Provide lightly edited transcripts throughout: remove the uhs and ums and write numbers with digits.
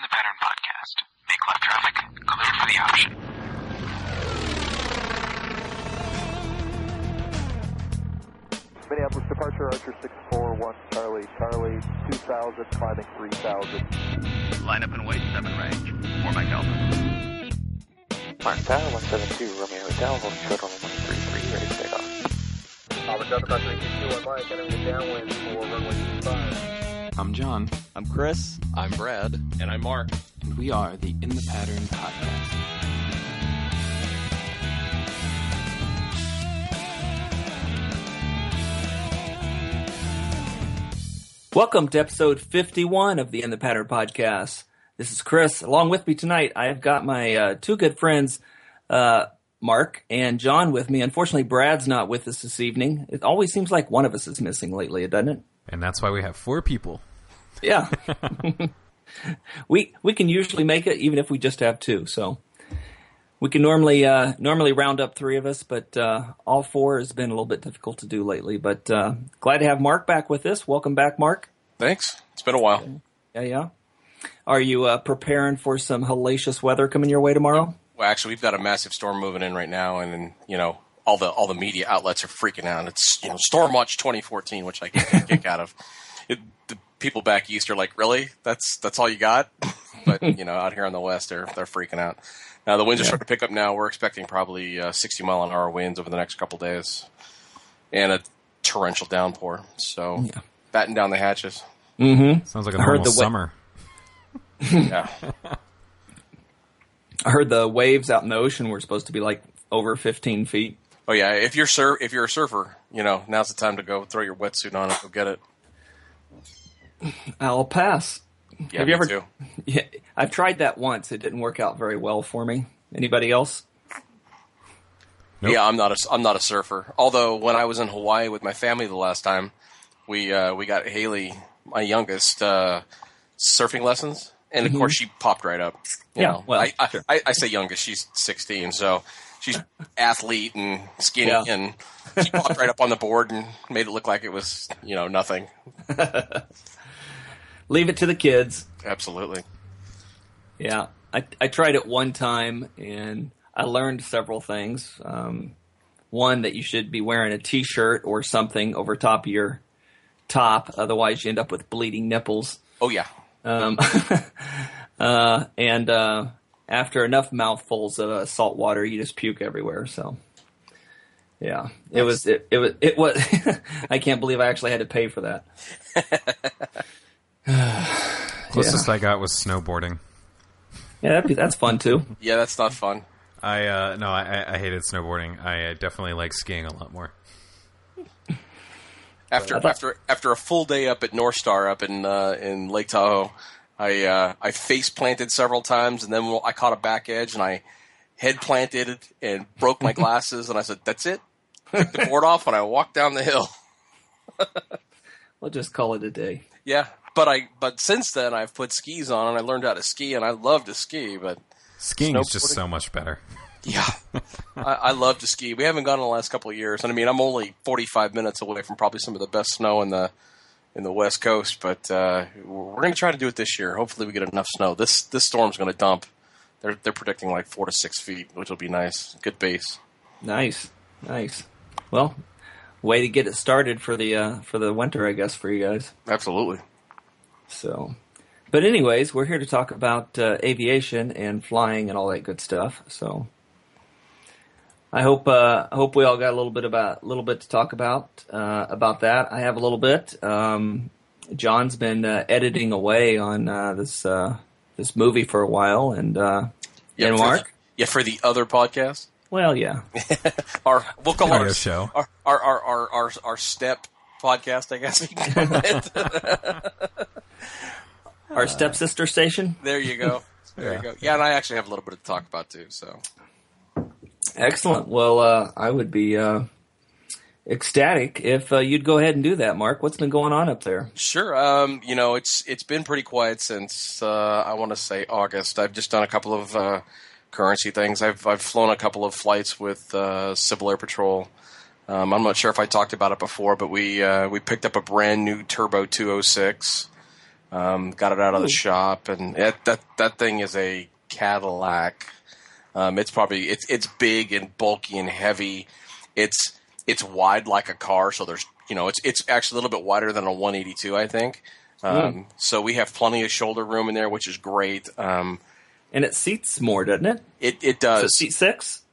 In the Pattern Podcast. Make left traffic clear for the option. Minneapolis departure, Archer 641, Charlie 2000, climbing 3000. Line up and wait, 7 range. 4 Mike Alpha. Mark Tower, 172, Romeo Hotel, hold short on 133, ready to take off. Robert Delta, Patrick 21 Mike, entering the downwind for runway 25. I'm John. I'm Chris. I'm Brad. And I'm Mark. And we are the In the Pattern Podcast. Welcome to episode 51 of the In the Pattern Podcast. This is Chris. Along with me tonight, I've got my two good friends, Mark and John, with me. Unfortunately, Brad's not with us this evening. It always seems like one of us is missing lately, doesn't it? And that's why we have 4 people. Yeah. we can usually make it even if we just have 2. So we can normally round up 3 of us, but all 4 has been a little bit difficult to do lately. But glad to have Mark back with us. Welcome back, Mark. Thanks. It's been a while. Yeah. Are you preparing for some hellacious weather coming your way tomorrow? Well, actually, we've got a massive storm moving in right now, and all the media outlets are freaking out. It's Storm Watch 2014, which I get a kick out of. The people back east are like, really? That's all you got? But out here on the west, they're freaking out. Now the winds are starting to pick up. Now we're expecting probably 60-mile-an-hour winds over the next couple days, and a torrential downpour. So batten down the hatches. Mm-hmm. Sounds like a normal summer. Yeah. I heard the waves out in the ocean were supposed to be like over 15 feet. Oh yeah, if you're a surfer, now's the time to go throw your wetsuit on and go get it. I'll pass. Yeah, Have you ever? Too. Yeah, I've tried that once. It didn't work out very well for me. Anybody else? Nope. Yeah, I'm not a surfer. Although when I was in Hawaii with my family the last time, we got Haley, my youngest, surfing lessons, and of course she popped right up. Well, sure. I say youngest, she's 16, so she's athlete and skinny, and she popped right up on the board and made it look like it was nothing. Leave it to the kids. Absolutely. Yeah, I tried it one time, and I learned several things. One, that you should be wearing a T-shirt or something over top of your top, otherwise you end up with bleeding nipples. Oh, yeah. And after enough mouthfuls of salt water, you just puke everywhere. So, yeah, it was. I can't believe I actually had to pay for that. Closest I got was snowboarding. Yeah, that's fun too. Yeah, that's not fun. I hated snowboarding. I definitely like skiing a lot more. After a full day up at North Star up in Lake Tahoe, I face planted several times, and then I caught a back edge and I head planted and broke my glasses, and I said, "That's it." Took the board off and I walked down the hill. We'll just call it a day. Yeah, but since then I've put skis on and I learned how to ski, and I love to ski, but skiing is just so much better. Yeah, I love to ski. We haven't gone in the last couple of years, and I mean I'm only 45 minutes away from probably some of the best snow in the West Coast, but we're going to try to do it this year. Hopefully we get enough snow. This storm's going to dump. They're predicting like 4 to 6 feet, which will be nice. Good base. Nice. Well, way to get it started for the winter, I guess, for you guys. Absolutely. So, but anyways, we're here to talk about aviation and flying and all that good stuff. So, I hope we all got a little bit to talk about that. I have a little bit. John's been editing away on this movie for a while, and Mark. For the other podcast. Well, yeah. We'll call our it show. Our step podcast, I guess we can call it. Our stepsister station. There you go. There you go. Yeah, and I actually have a little bit to talk about too. So excellent. Well, I would be ecstatic if you'd go ahead and do that, Mark. What's been going on up there? Sure. It's been pretty quiet since I want to say August. I've just done a couple of currency things. I've flown a couple of flights with Civil Air Patrol. I'm not sure if I talked about it before, but we picked up a brand new Turbo 206. Got it out of the shop, and that thing is a Cadillac. It's big and bulky and heavy. It's wide like a car, so there's it's actually a little bit wider than a 182, I think. So we have plenty of shoulder room in there, which is great. And it seats more, doesn't it? It does. Does it seat 6?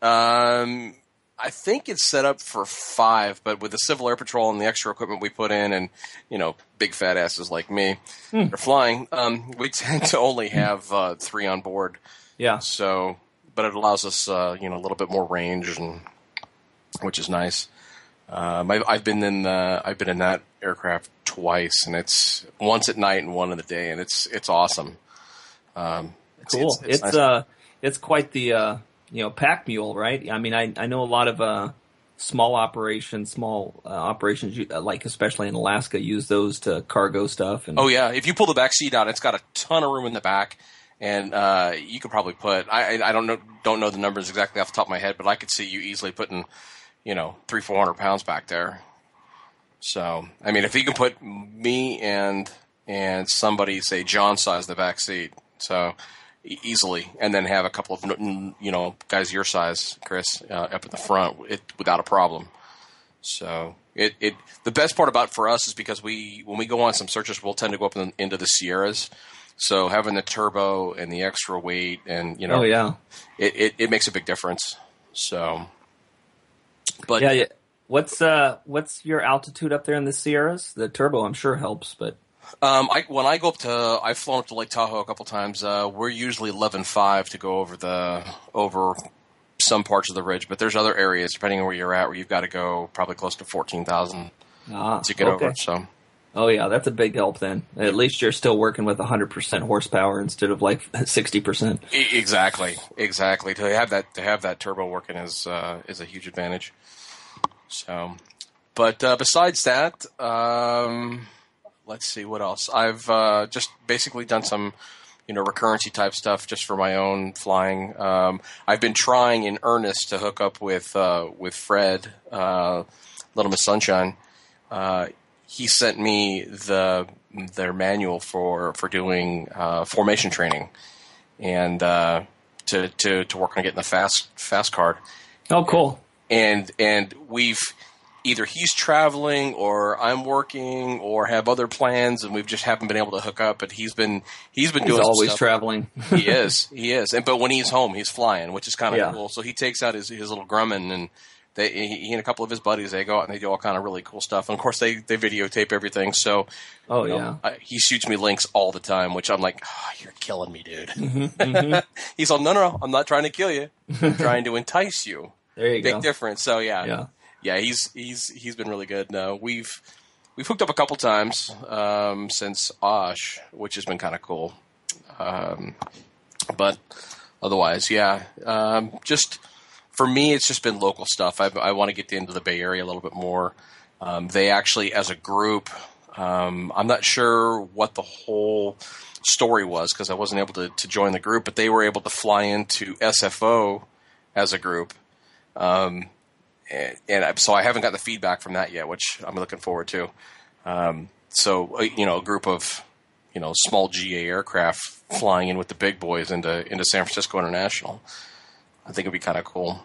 I think it's set up for 5, but with the Civil Air Patrol and the extra equipment we put in, and big fat asses like me are flying, we tend to only have 3 on board. Yeah. So, but it allows us a little bit more range, and which is nice. I've been in that aircraft twice, and it's once at night and one in the day, and it's awesome. Cool. It's nice. It's quite the pack mule, right? I mean, I know a lot of small operations, like especially in Alaska, use those to cargo stuff. And oh yeah, if you pull the back seat out, it's got a ton of room in the back, and you could probably put. I don't know the numbers exactly off the top of my head, but I could see you easily putting 300-400 pounds back there. So I mean, if you can put me and somebody, say John size the back seat, so easily, and then have a couple of guys your size, Chris, up at the front, without a problem. So the best part about it for us is because when we go on some searches, we'll tend to go up into the Sierras. So having the turbo and the extra weight, and oh yeah, it makes a big difference. So, but yeah. What's your altitude up there in the Sierras? The turbo, I'm sure, helps, but. When I go I've flown up to Lake Tahoe a couple times. We're usually 11.5 to go over some parts of the ridge, but there's other areas, depending on where you're at, where you've got to go probably close to 14,000 to get over. So, oh yeah, that's a big help then. At least you're still working with 100% horsepower instead of like 60%. Exactly. To have that turbo working is a huge advantage. So, but besides that. Let's see what else. I've just basically done some, recurrency type stuff just for my own flying. I've been trying in earnest to hook up with Fred, Little Miss Sunshine. He sent me their manual for doing formation training, and to work on getting the fast card. Oh, cool. And we've. Either he's traveling or I'm working or have other plans, and we've just haven't been able to hook up. But he's been doing always stuff. Traveling. He is. But when he's home, he's flying, which is kind of cool. So he takes out his little Grumman, and he and a couple of his buddies, they go out and they do all kind of really cool stuff. And of course, they videotape everything. So he shoots me links all the time, which I'm like, you're killing me, dude. Mm-hmm. He's like, no, I'm not trying to kill you. I'm trying to entice you. There you go. Big difference. So yeah. Yeah, he's been really good. We've hooked up a couple times since Osh, which has been kind of cool. But otherwise, yeah. Just for me, it's just been local stuff. I want to get into the Bay Area a little bit more. They actually, as a group, I'm not sure what the whole story was because I wasn't able to join the group, but they were able to fly into SFO as a group. And so I haven't got the feedback from that yet, which I'm looking forward to. So a group of small GA aircraft flying in with the big boys into San Francisco International, I think it'd be kind of cool.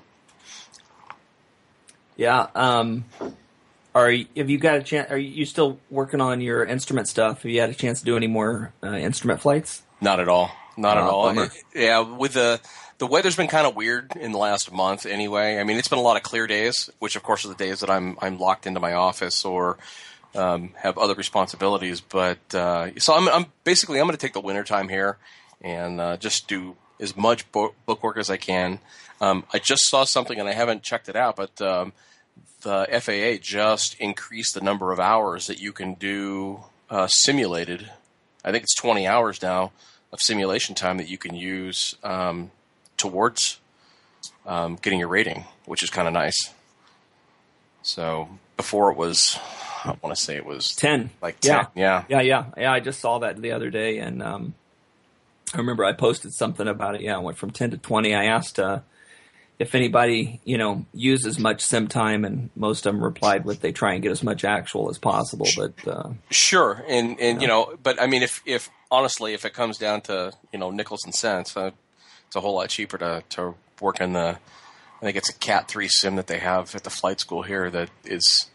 Yeah. Have you got a chance? Are you still working on your instrument stuff? Have you had a chance to do any more instrument flights? Not at all. Not at all. Bummer. With the weather's been kind of weird in the last month anyway. I mean, it's been a lot of clear days, which of course are the days that I'm locked into my office or have other responsibilities. But so I'm going to take the winter time here and just do as much book work as I can. I just saw something and I haven't checked it out, but the FAA just increased the number of hours that you can do simulated. I think it's 20 hours now of simulation time that you can use towards getting your rating, which is kind of nice. So before it was, I want to say it was 10. Like 10, yeah. I just saw that the other day, and I remember I posted something about it. Yeah, it went from 10 to 20. I asked if anybody, uses much sim time, and most of them replied with they try and get as much actual as possible. But sure, and but I mean, if honestly, if it comes down to nickels and cents, it's a whole lot cheaper to work in the. I think it's a Cat 3 sim that they have at the flight school here that is,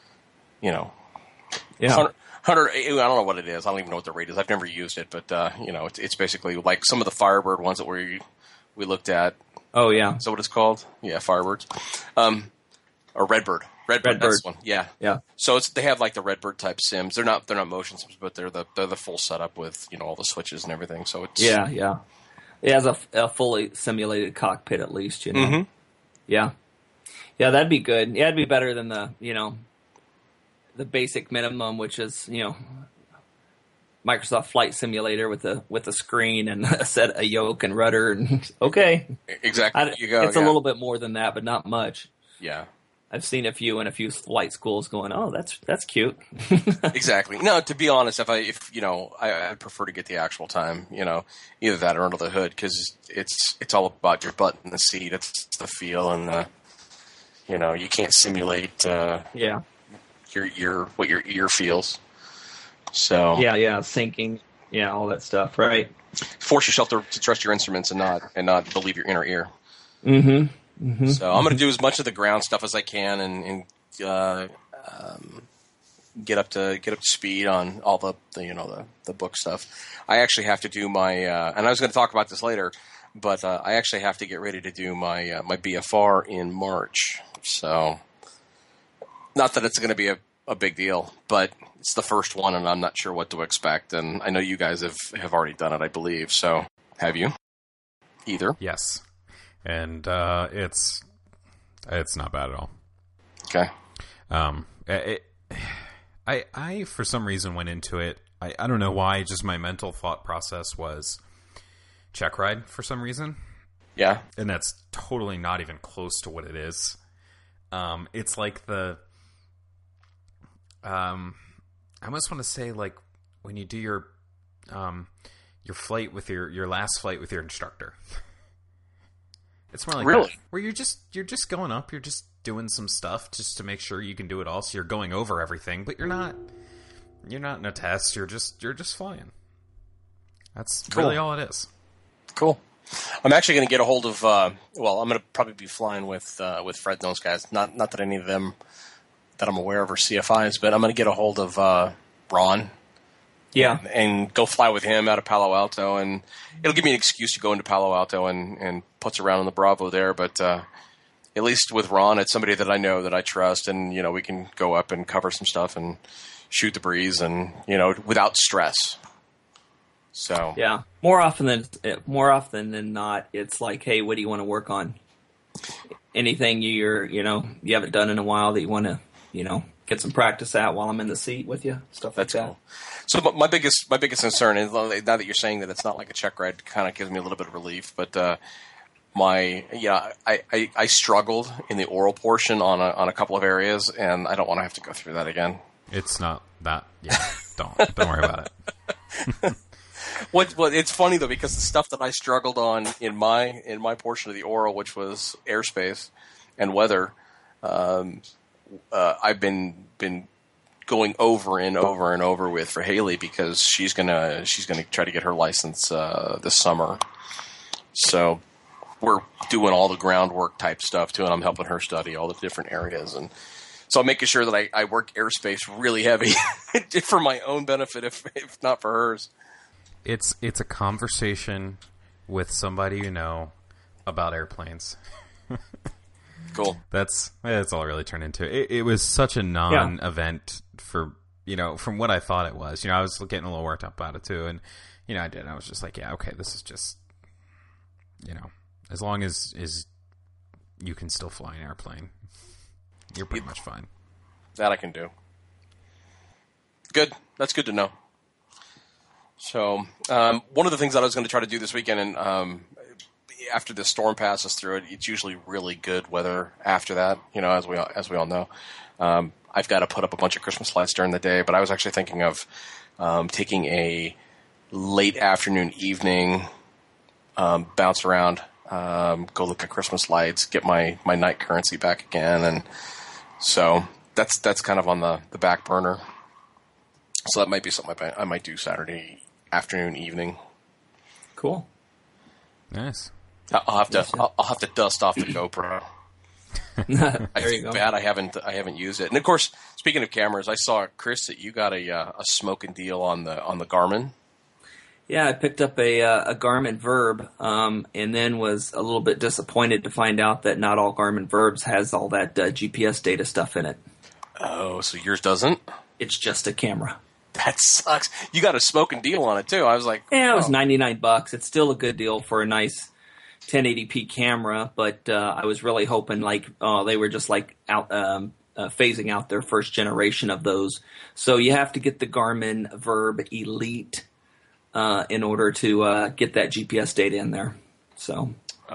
100. I don't know what it is. I don't even know what the rate is. I've never used it, but it's basically like some of the Firebird ones that we looked at. Oh yeah, is that what it's called? Yeah, Firebirds, or Redbird. Redbird. That's the one. Yeah, yeah. So they have like the Redbird type sims. They're not motion sims, but they're the full setup with all the switches and everything. So it's yeah. It has a fully simulated cockpit at least. Mm-hmm. Yeah, that'd be good. Yeah, it'd be better than the the basic minimum, which is Microsoft Flight Simulator with a screen and a yoke and rudder and okay. Exactly. It's a little bit more than that, but not much. Yeah. I've seen a few in a few flight schools going, oh, that's cute. Exactly. No, to be honest, I'd prefer to get the actual time, either that or under the hood, because it's all about your butt in the seat. It's the feel, and you can't simulate what your ear feels. So yeah, syncing, all that stuff, right? Force yourself to trust your instruments and not believe your inner ear. Mm-hmm. Mm-hmm. So I'm going to do as much of the ground stuff as I can and get up to speed on all the book stuff. I actually have to do my and I was going to talk about this later, but I actually have to get ready to do my my BFR in March. So not that it's going to be a big deal, but it's the first one, and I'm not sure what to expect. And I know you guys have already done it, I believe. So have you? Either? Yes. And it's not bad at all. Okay. I for some reason went into it. I don't know why. Just my mental thought process was check ride for some reason. Yeah. And that's totally not even close to what it is. It's like the. I almost want to say like when you do your flight with your last flight with your instructor. It's more like really that, where you're just going up, you're just doing some stuff just to make sure you can do it all. So you're going over everything, but you're not in a test. You're just flying. That's cool. Really all it is. Cool. I'm actually going to get a hold of. I'm going to probably be flying with Fred and those guys. Not that any of them that I'm aware of are CFIs, but I'm going to get a hold of Ron. Yeah. And go fly with him out of Palo Alto, and it'll give me an excuse to go into Palo Alto and putz around on the Bravo there. But at least with Ron, it's somebody that I know, that I trust, and we can go up and cover some stuff and shoot the breeze, and without stress. So yeah, more often than not, it's like, hey, what do you want to work on? Anything you haven't done in a while that you want to get some practice at while I'm in the seat with you, stuff like that. Cool. So my biggest concern is, now that you're saying that it's not like a check ride, kind of gives me a little bit of relief. But I struggled in the oral portion on a couple of areas, and I don't want to have to go through that again. It's not that. Yeah, don't worry about it. Well, it's funny though, because the stuff that I struggled on in my portion of the oral, which was airspace and weather, I've been going over and over and over with for Haley, because she's gonna try to get her license this summer. So we're doing all the groundwork type stuff too, and I'm helping her study all the different areas, and so I'm making sure that I work airspace really heavy for my own benefit, if not for hers. It's a conversation with somebody about airplanes. Cool. That's all it really turned into. It was such a non-event for, from what I thought it was. I was getting a little worked up about it too. And, I did. I was just like, yeah, okay, this is just, as long as you can still fly an airplane, you're pretty much fine. That I can do. Good. That's good to know. So, one of the things that I was going to try to do this weekend, and after the storm passes through it, it's usually really good weather after that, as we all know. I've got to put up a bunch of Christmas lights during the day, but I was actually thinking of taking a late afternoon, evening bounce around go look at Christmas lights, get my night currency back again, and so that's kind of on the back burner. So that might be something I might do Saturday afternoon, evening. Cool. Nice. I'll have to dust off the GoPro. There you go. Bad I haven't used it. And of course, speaking of cameras, I saw, Chris, that you got a smoking deal on the Garmin. Yeah, I picked up a Garmin Verb, and then was a little bit disappointed to find out that not all Garmin Verbs has all that GPS data stuff in it. Oh, so yours doesn't? It's just a camera. That sucks. You got a smoking deal on it too. I was like, yeah, it was $99. It's still a good deal for a nice 1080p camera, but I was really hoping they were just out phasing out their first generation of those. So you have to get the Garmin Verb Elite in order to get that GPS data in there. So,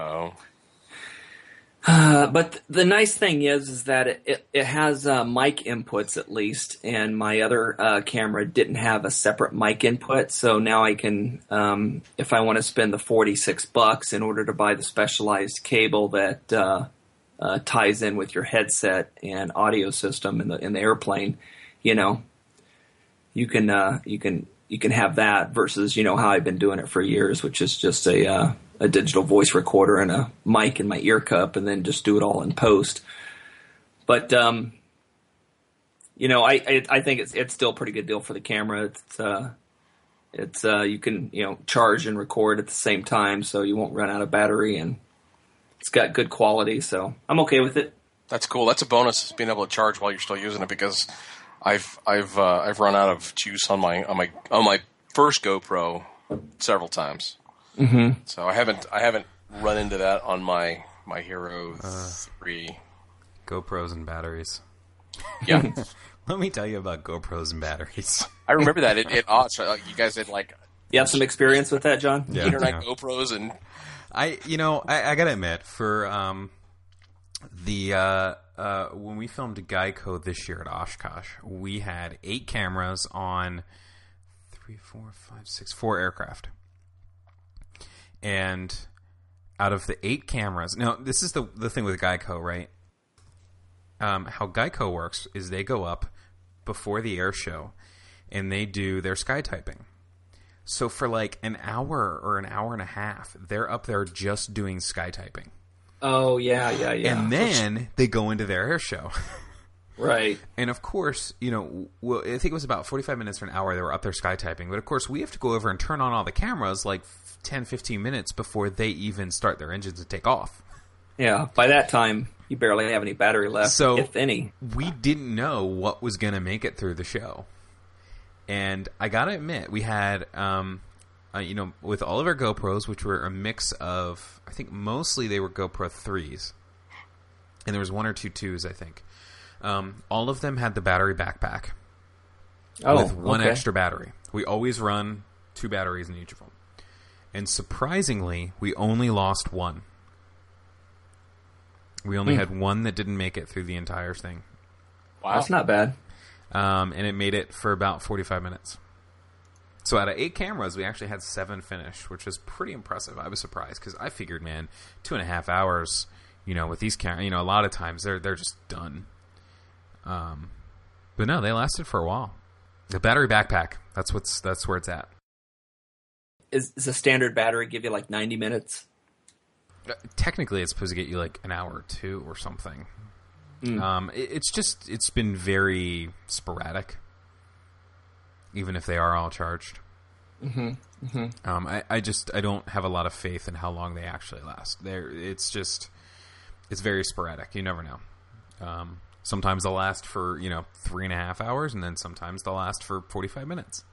but the nice thing is that it has mic inputs at least, and my other camera didn't have a separate mic input. So now I can, if I want to spend the $46 in order to buy the specialized cable that ties in with your headset and audio system in the airplane, you can have that versus how I've been doing it for years, which is just a digital voice recorder and a mic in my ear cup, and then just do it all in post. But I think it's still a pretty good deal for the camera. It's you can charge and record at the same time, so you won't run out of battery, and it's got good quality. So I'm okay with it. That's cool. That's a bonus, being able to charge while you're still using it, because I've run out of juice on my first GoPro several times. Mm-hmm. So I haven't run into that on my Hero 3. GoPros and batteries. Yeah. Let me tell you about GoPros and batteries. I remember that. You guys had You have some experience with that, John? Yeah, 8 or 9 GoPros, and I gotta admit, for when we filmed Geico this year at Oshkosh, we had 8 cameras on 4 aircraft. And out of the 8 cameras, now this is the thing with Geico, right? How Geico works is they go up before the air show and they do their sky typing. So for an hour or an hour and a half, they're up there just doing sky typing. Oh, yeah. And then they go into their air show. Right. And of course, I think it was about 45 minutes or an hour they were up there sky typing. But of course, we have to go over and turn on all the cameras 10, 15 minutes before they even start their engines to take off. Yeah, by that time, you barely have any battery left, so if any. We didn't know what was going to make it through the show. And I got to admit, we had, with all of our GoPros, which were a mix of, I think mostly they were GoPro 3s. And there was 1 or 2 2s, I think. All of them had the battery backpack with one extra battery. We always run 2 batteries in each of them. And surprisingly, we only lost 1. We only had 1 that didn't make it through the entire thing. Wow. That's not bad. And it made it for about 45 minutes. So out of 8 cameras, we actually had 7 finish, which was pretty impressive. I was surprised because I figured, 2.5 hours, with these cameras, a lot of times they're just done. But no, they lasted for a while. The battery backpack, that's where it's at. Is a standard battery give you 90 minutes? Technically, it's supposed to get you an hour or 2 or something. It's been very sporadic, even if they are all charged. Mm-hmm. Mm-hmm. I don't have a lot of faith in how long they actually last. It's very sporadic. You never know. Sometimes they'll last for 3.5 hours, and then sometimes they'll last for 45 minutes.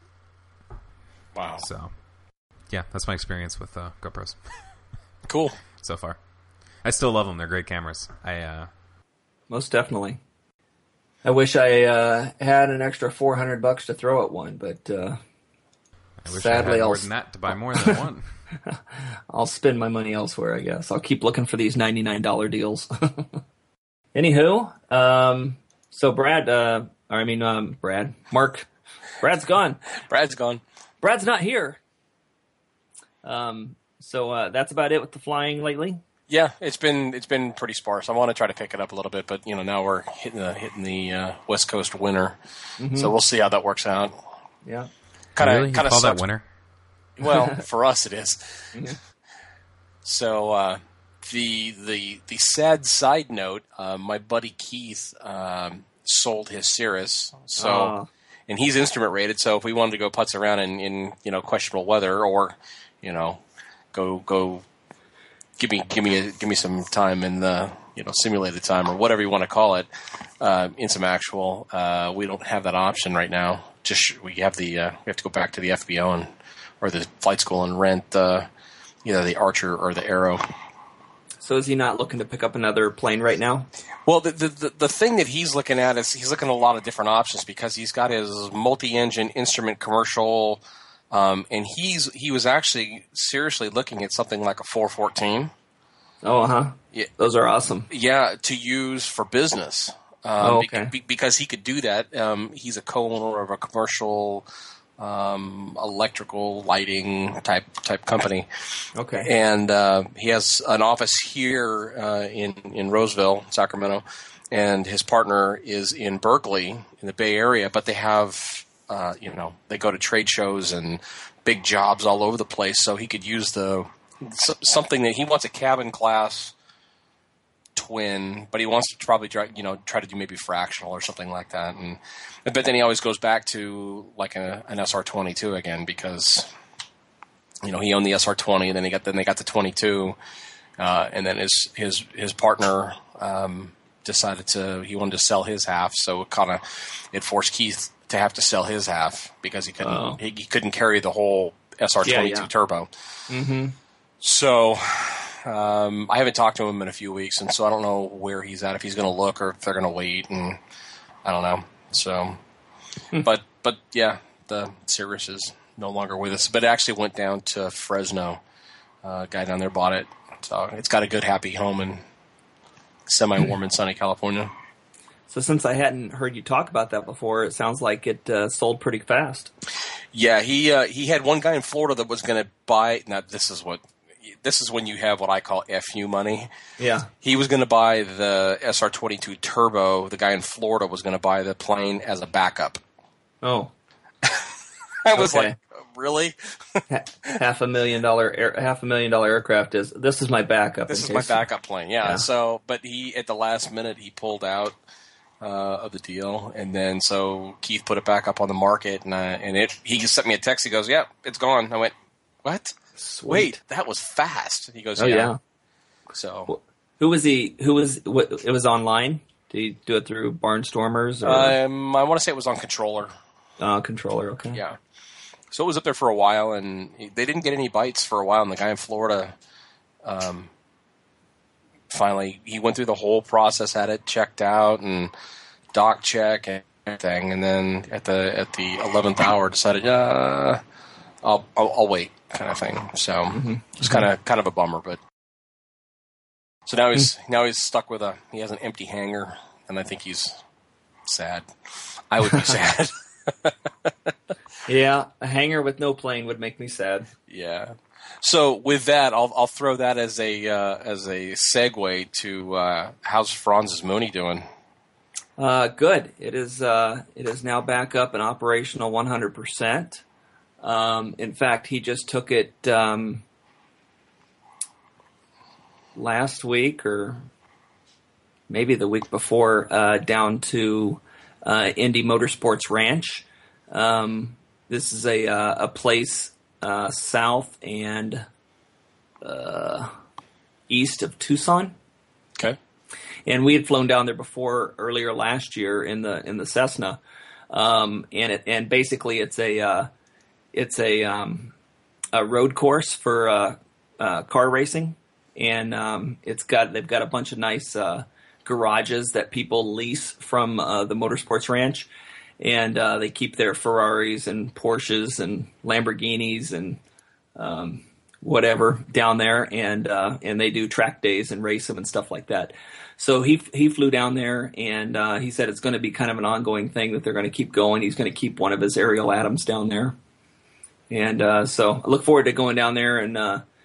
Wow. So, yeah, that's my experience with GoPros. Cool. So far. I still love them. They're great cameras. Most definitely. I wish I had an extra $400 to throw at one, but I wish sadly, I had more than that to buy more than one. I'll spend my money elsewhere, I guess. I'll keep looking for these $99 deals. Anywho, so Mark, Brad's gone. Brad's gone. Brad's not here. So that's about it with the flying lately. Yeah, it's been pretty sparse. I want to try to pick it up a little bit, but now we're hitting the West Coast winter, so we'll see how that works out. Yeah, Really? kind of call sucks. that winter? Well, for us it is. So the sad side note, my buddy Keith sold his Cirrus, and he's instrument rated. So if we wanted to go putz around in questionable weather, or go give me some time in the simulated time or whatever you want to call it in some actual, we don't have that option right now. We have we have to go back to the FBO or the flight school and rent either the Archer or the Arrow. So is he not looking to pick up another plane right now? Well, the thing that he's looking at is he's looking at a lot of different options, because he's got his multi-engine instrument commercial, and he was actually seriously looking at something like a 414. Oh, Yeah, those are awesome. Yeah, to use for business. Okay. Because he could do that. He's a co-owner of a commercial electrical lighting type company. Okay. And he has an office here in Roseville, Sacramento, and his partner is in Berkeley in the Bay Area. But they have, they go to trade shows and big jobs all over the place. So he could use something that he wants, a cabin class twin, but he wants to probably try to do maybe fractional or something like that. But then he always goes back to like an SR-22 again, because he owned the SR-20, and then they got the 22, and then his partner decided he wanted to sell his half, so it forced Keith to have to sell his half because he couldn't carry the whole SR-22 turbo. Mm-hmm. So I haven't talked to him in a few weeks, and so I don't know where he's at, if he's going to look or if they're going to wait, and I don't know. So, but yeah, the Cirrus is no longer with us, but it actually went down to Fresno. A guy down there bought it, so it's got a good happy home in semi-warm and sunny California. So since I hadn't heard you talk about that before, it sounds like it sold pretty fast. Yeah, he had one guy in Florida that was going to buy. Now this is when you have what I call FU money. Yeah. He was going to buy the SR-22 Turbo. The guy in Florida was going to buy the plane as a backup. Oh. I was like, really? $500,000 aircraft this is my backup. This is my backup plane. Yeah. So, but he, at the last minute, he pulled out of the deal, and then so Keith put it back up on the market, and he just sent me a text. He goes, "Yeah, it's gone." I went, "What? Sweet. Wait, that was fast." He goes, "Oh yeah." So, who was he? It was online. Did he do it through Barnstormers? Or? I want to say it was on Controller. Controller. Okay. Yeah. So it was up there for a while, and they didn't get any bites for a while. And the guy in Florida, finally, he went through the whole process, had it checked out and dock check and everything, and then at the 11th hour decided, I'll wait, kind of thing. So it's kind of a bummer, but so now he's stuck with he has an empty hangar, and I think he's sad. I would be sad. Yeah, a hangar with no plane would make me sad. Yeah. So with that, I'll throw that as a segue to how's Franz's Mooney doing? Good. It is now back up and operational 100%. In fact, he just took it last week or maybe the week before down to Indy Motorsports Ranch. This is a place south and east of Tucson. Okay. And we had flown down there before earlier last year in the Cessna, and basically it's a road course for car racing, and they've got a bunch of nice garages that people lease from the Motorsports Ranch. And they keep their Ferraris and Porsches and Lamborghinis and whatever down there, and they do track days and race them and stuff like that. So he flew down there, and he said it's going to be kind of an ongoing thing that they're going to keep going. He's going to keep one of his Ariel Atoms down there, and so I look forward to going down there and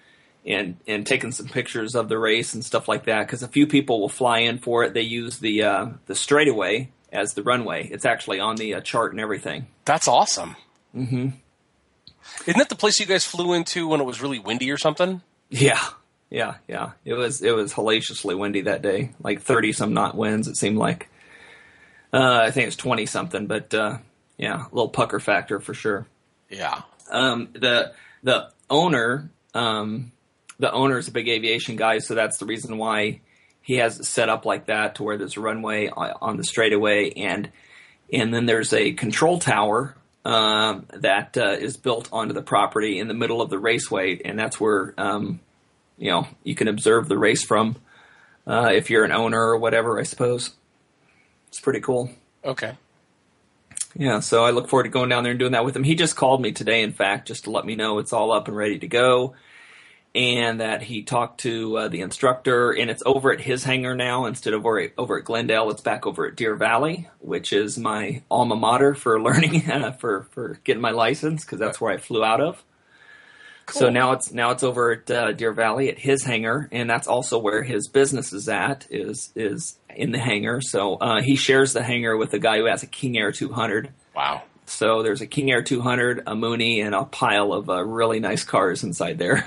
and taking some pictures of the race and stuff like that. Because a few people will fly in for it. They use the straightaway as the runway. It's actually on the chart and everything. That's awesome. Mm-hmm. Isn't that the place you guys flew into when it was really windy or something? Yeah. It was hellaciously windy that day, like 30-some knot winds. It seemed like. I think it's 20-something, but yeah, a little pucker factor for sure. Yeah. The owner is a big aviation guy, so that's the reason why he has it set up like that, to where there's a runway on the straightaway, and then there's a control tower that is built onto the property in the middle of the raceway, and that's where you can observe the race from if you're an owner or whatever, I suppose. It's pretty cool. Okay. Yeah, so I look forward to going down there and doing that with him. He just called me today, in fact, just to let me know it's all up and ready to go, and that he talked to the instructor, and it's over at his hangar now instead of over at Glendale. It's back over at Deer Valley, which is my alma mater for learning, for getting my license, because that's where I flew out of. Cool. So now it's over at Deer Valley at his hangar, and that's also where his business is at, is in the hangar. So he shares the hangar with a guy who has a King Air 200. Wow. So there's a King Air 200, a Mooney, and a pile of really nice cars inside there.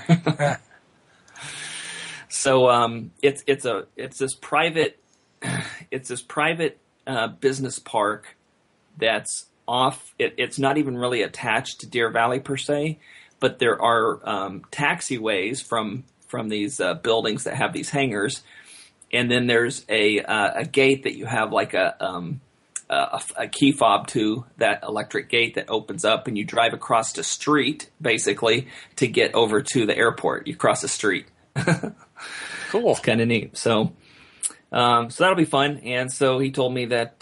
So it's this private business park that's off. It's not even really attached to Deer Valley per se, but there are taxiways from these buildings that have these hangars, and then there's a gate that you have like a key fob to, that electric gate that opens up, and you drive across the street basically to get over to the airport. You cross the street. Cool. It's kind of neat. So that'll be fun. And so he told me that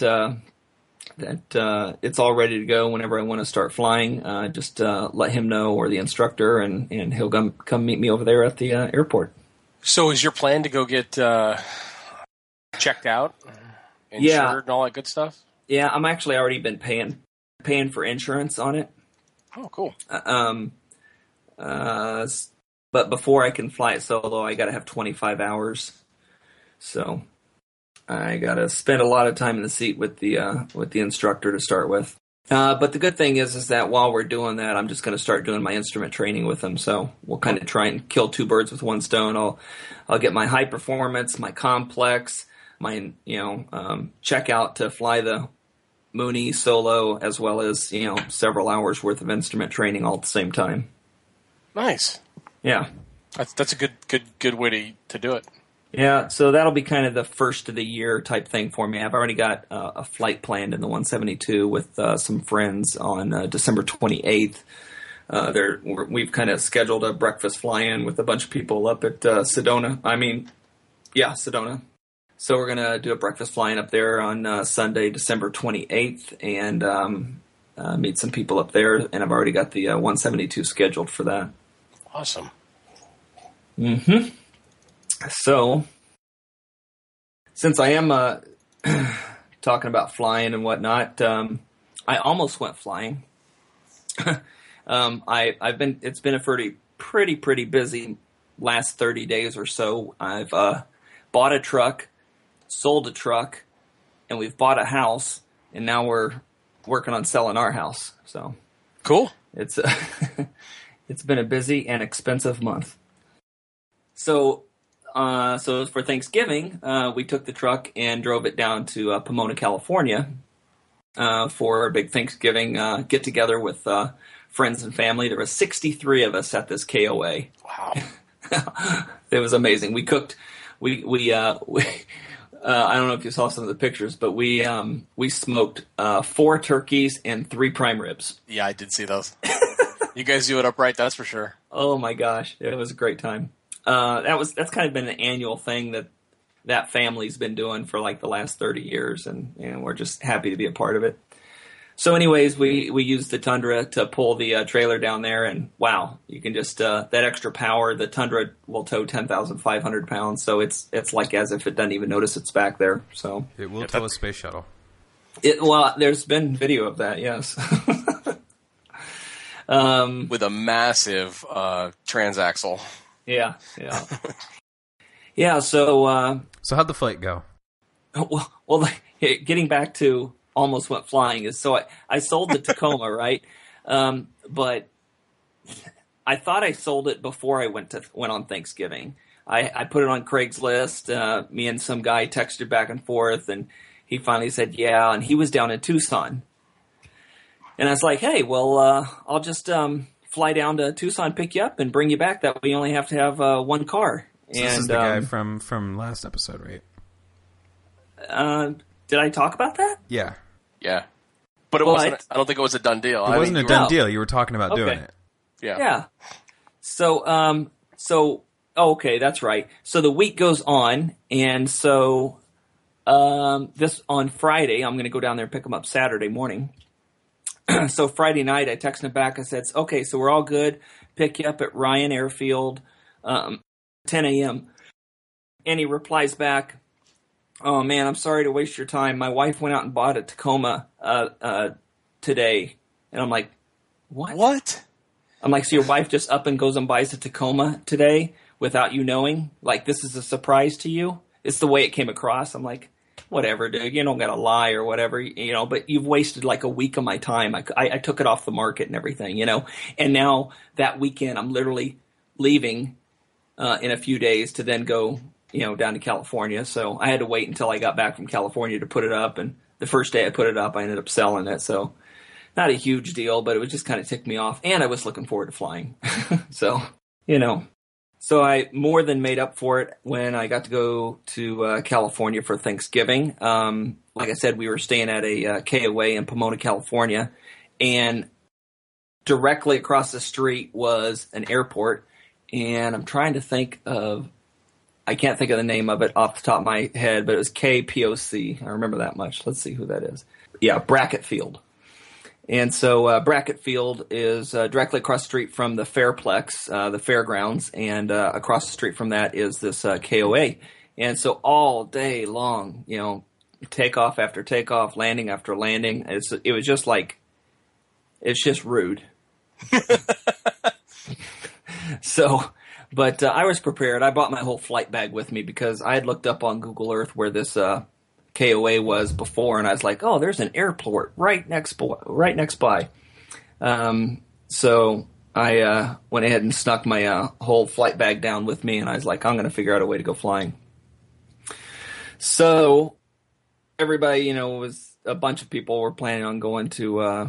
it's all ready to go whenever I want to start flying. Just let him know, or the instructor, and he'll come meet me over there at the airport. So is your plan to go get checked out, insured, and all that good stuff? Yeah, I'm actually already been paying for insurance on it. Oh, cool. But before I can fly it solo, I got to have 25 hours. So I got to spend a lot of time in the seat with the instructor to start with. But the good thing is that while we're doing that, I'm just going to start doing my instrument training with them. So we'll kind of try and kill two birds with one stone. I'll get my high performance, my complex, my checkout to fly the Mooney solo, as well as several hours worth of instrument training all at the same time. Nice. Yeah, that's a good way to do it. Yeah, so that'll be kind of the first of the year type thing for me. I've already got a flight planned in the 172 with some friends on December 28th. We've kind of scheduled a breakfast fly-in with a bunch of people up at Sedona. Sedona. So we're going to do a breakfast fly-in up there on Sunday, December 28th, and meet some people up there. And I've already got the 172 scheduled for that. Awesome. Mm-hmm. So, since I am talking about flying and whatnot, I almost went flying. It's been a pretty busy last 30 days or so. I've bought a truck, sold a truck, and we've bought a house, and now we're working on selling our house. So cool. It's it's been a busy and expensive month. So for Thanksgiving, we took the truck and drove it down to Pomona, California, for a big Thanksgiving get together with friends and family. There were 63 of us at this KOA. Wow, it was amazing. We cooked. We I don't know if you saw some of the pictures, but we smoked 4 turkeys and 3 prime ribs. Yeah, I did see those. You guys do it up right, that's for sure. Oh my gosh, it was a great time. That's kind of been an annual thing that family's been doing for like the last 30 years, and we're just happy to be a part of it. So anyways, we used the Tundra to pull the trailer down there, and wow, you can just that extra power. The Tundra will tow 10,500 pounds, so it's like as if it doesn't even notice it's back there. So it will tow a space shuttle. There's been video of that, yes. With a massive transaxle. Yeah. Yeah, so... So how'd the flight go? Well, getting back to almost went flying is, so I sold the Tacoma, right? But I thought I sold it before I went on Thanksgiving. I put it on Craigslist. Me and some guy texted back and forth, and he finally said, yeah, and he was down in Tucson. And I was like, hey, well, I'll just fly down to Tucson, pick you up, and bring you back. That way you only have to have one car. So this is the guy from last episode, right? Did I talk about that? Yeah. Yeah. But it wasn't. I don't think it was a done deal. It wasn't a done deal. You were talking about doing it. Yeah. So, okay, that's right. So the week goes on, and so this on Friday, I'm going to go down there and pick them up Saturday morning. So Friday night, I texted him back. I said, okay, so we're all good. Pick you up at Ryan Airfield, 10 a.m. And he replies back, oh, man, I'm sorry to waste your time. My wife went out and bought a Tacoma today. And I'm like, what? I'm like, so your wife just up and goes and buys a Tacoma today without you knowing? Like, this is a surprise to you? It's the way it came across. I'm like, whatever, dude. You don't got to lie or whatever, but you've wasted like a week of my time. I took it off the market and everything, And now that weekend, I'm literally leaving in a few days to then go down to California. So I had to wait until I got back from California to put it up. And the first day I put it up, I ended up selling it. So not a huge deal, but it was just kind of ticked me off. And I was looking forward to flying. So, So I more than made up for it when I got to go to California for Thanksgiving. Like I said, we were staying at a KOA in Pomona, California. And directly across the street was an airport. And I'm trying to think of, I can't think of the name of it off the top of my head, but it was KPOC. I remember that much. Let's see who that is. Yeah, Brackett Field. And so Brackett Field is directly across the street from the Fairplex, the fairgrounds, and across the street from that is this KOA. And so all day long, takeoff after takeoff, landing after landing, it was just like, it's just rude. So, but I was prepared. I brought my whole flight bag with me because I had looked up on Google Earth where this KOA was before, and I was like, oh, there's an airport right next by. So I went ahead and snuck my whole flight bag down with me, and I was like, I'm going to figure out a way to go flying. So everybody, was a bunch of people were planning on going to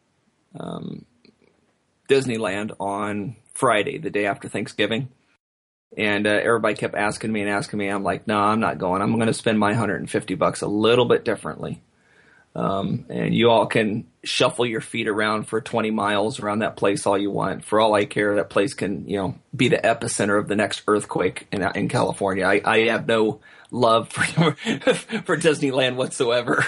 Disneyland on Friday, the day after Thanksgiving. And everybody kept asking me. I'm like, no, I'm not going. I'm going to spend my $150 a little bit differently. And you all can shuffle your feet around for 20 miles around that place all you want. For all I care, that place can, be the epicenter of the next earthquake in California. I have no love for Disneyland whatsoever.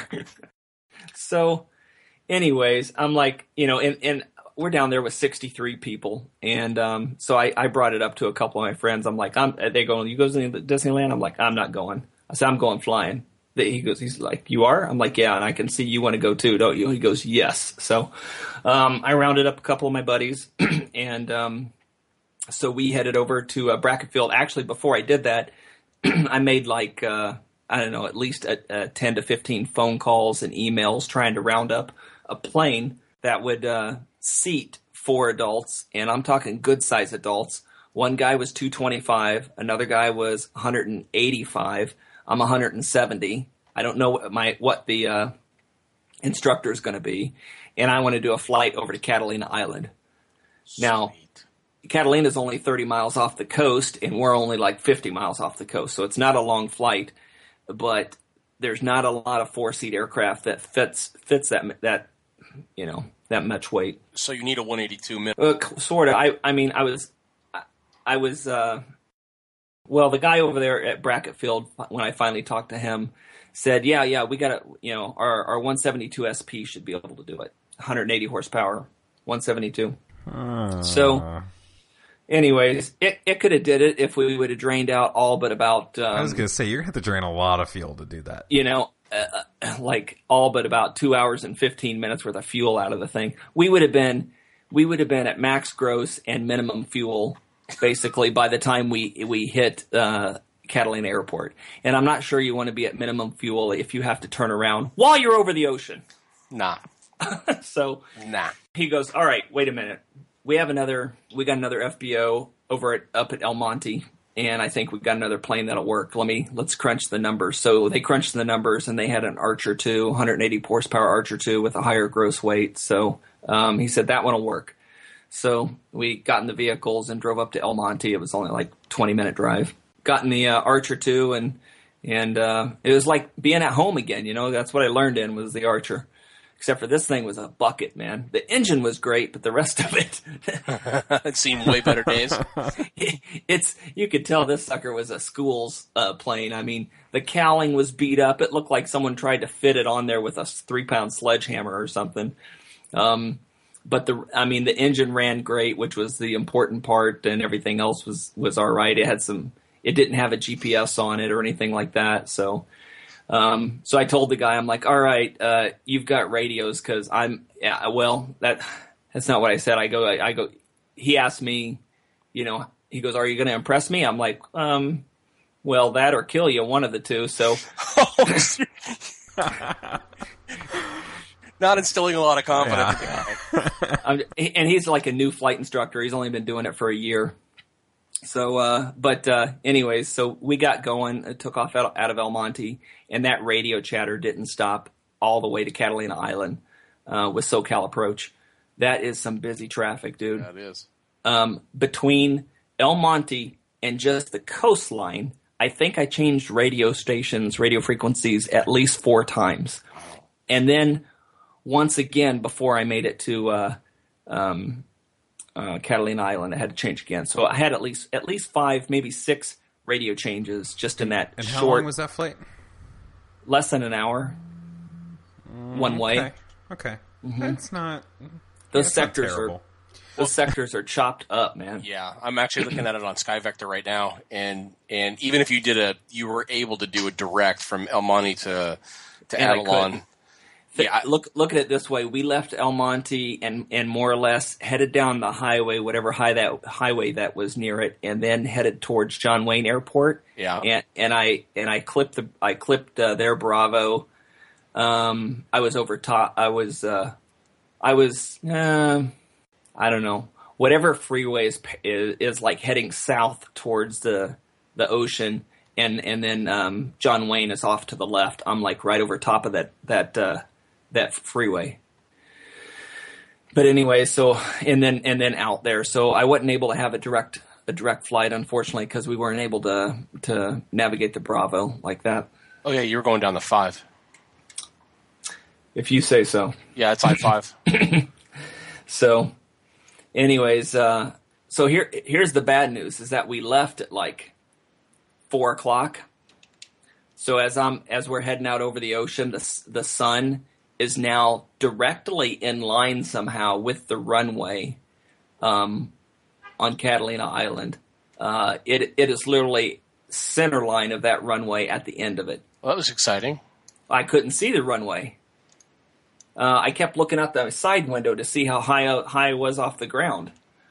So anyways, I'm like, and we're down there with 63 people. And so I brought it up to a couple of my friends. I'm like, they going, you go to Disneyland? I'm like, I'm not going. I said, I'm going flying. He's like, you are? I'm like, yeah, and I can see you want to go too, don't you? He goes, yes. So I rounded up a couple of my buddies, and so we headed over to Brackett Field. Actually, before I did that, I made like, I don't know, at least 10 to 15 phone calls and emails trying to round up a plane that would seat 4 adults, and I'm talking good-sized adults. One guy was 225, another guy was 185. I'm 170. I don't know what the instructor is going to be, and I want to do a flight over to Catalina Island. Sweet. Now, Catalina is only 30 miles off the coast, and we're only like 50 miles off the coast, so it's not a long flight. But there's not a lot of 4-seat aircraft that fits that that much weight. So you need a 182 minute. Sort of. I mean, I was. Well, the guy over there at Brackett Field, when I finally talked to him, said, yeah, we got to, our 172 SP should be able to do it. 180 horsepower, 172. So, anyways, it could have did it if we would have drained out all but about... I was going to say, you're going to have to drain a lot of fuel to do that. Like all but about 2 hours and 15 minutes worth of fuel out of the thing. We would have been at max gross and minimum fuel basically, by the time we hit Catalina Airport. And I'm not sure you want to be at minimum fuel if you have to turn around while you're over the ocean. Nah. So nah. He goes, all right, wait a minute. We got another FBO up at El Monte, and I think we've got another plane that'll work. Let's crunch the numbers. So they crunched the numbers, and they had an Archer 2, 180 horsepower Archer 2 with a higher gross weight. So he said that one will work. So we got in the vehicles and drove up to El Monte. It was only like 20-minute drive. Got in the Archer 2, and it was like being at home again. That's what I learned was the Archer. Except for this thing was a bucket, man. The engine was great, but the rest of it... It's seen way better days. You could tell this sucker was a school's plane. I mean, the cowling was beat up. It looked like someone tried to fit it on there with a 3-pound sledgehammer or something. But the engine ran great, which was the important part, and everything else was all right. It didn't have a GPS on it or anything like that, so... So I told the guy, I'm like, all right, you've got radios that's not what I said. I go, he asked me, he goes, are you going to impress me? I'm like, well, that or kill you, one of the two. So not instilling a lot of confidence. Yeah. And he's like a new flight instructor. He's only been doing it for a year. So, anyways, so we got going, took off out of El Monte, and that radio chatter didn't stop all the way to Catalina Island, with SoCal Approach. That is some busy traffic, dude. That is. Between El Monte and just the coastline, I think I changed radio frequencies at least 4 times. And then once again, before I made it to, Catalina Island, I had to change again. So I had at least 5, maybe 6 radio changes just in that and short. How long was that flight? Less than an hour, one way. Okay, Mm-hmm. That's not. Those sectors are chopped up, man. Yeah, I'm actually looking at it on SkyVector right now, and even if you were able to do a direct from El Monte to Avalon. Yeah, look at it this way. We left El Monte and more or less headed down the highway, whatever highway that was near it, and then headed towards John Wayne Airport. Yeah. And I clipped their Bravo. I was over top. I was I don't know. Whatever freeway is like heading south towards the ocean, and then John Wayne is off to the left. I'm like right over top of that freeway. But anyway, so and then out there. So I wasn't able to have a direct flight, unfortunately, because we weren't able to navigate the Bravo like that. Oh yeah, you were going down the 5. If you say so. Yeah, it's I-5. So, anyways, so here's the bad news: is that we left at like 4:00. So as we're heading out over the ocean, the sun is now directly in line somehow with the runway on Catalina Island. It is literally center line of that runway at the end of it. Well, that was exciting. I couldn't see the runway. I kept looking out the side window to see how high I was off the ground.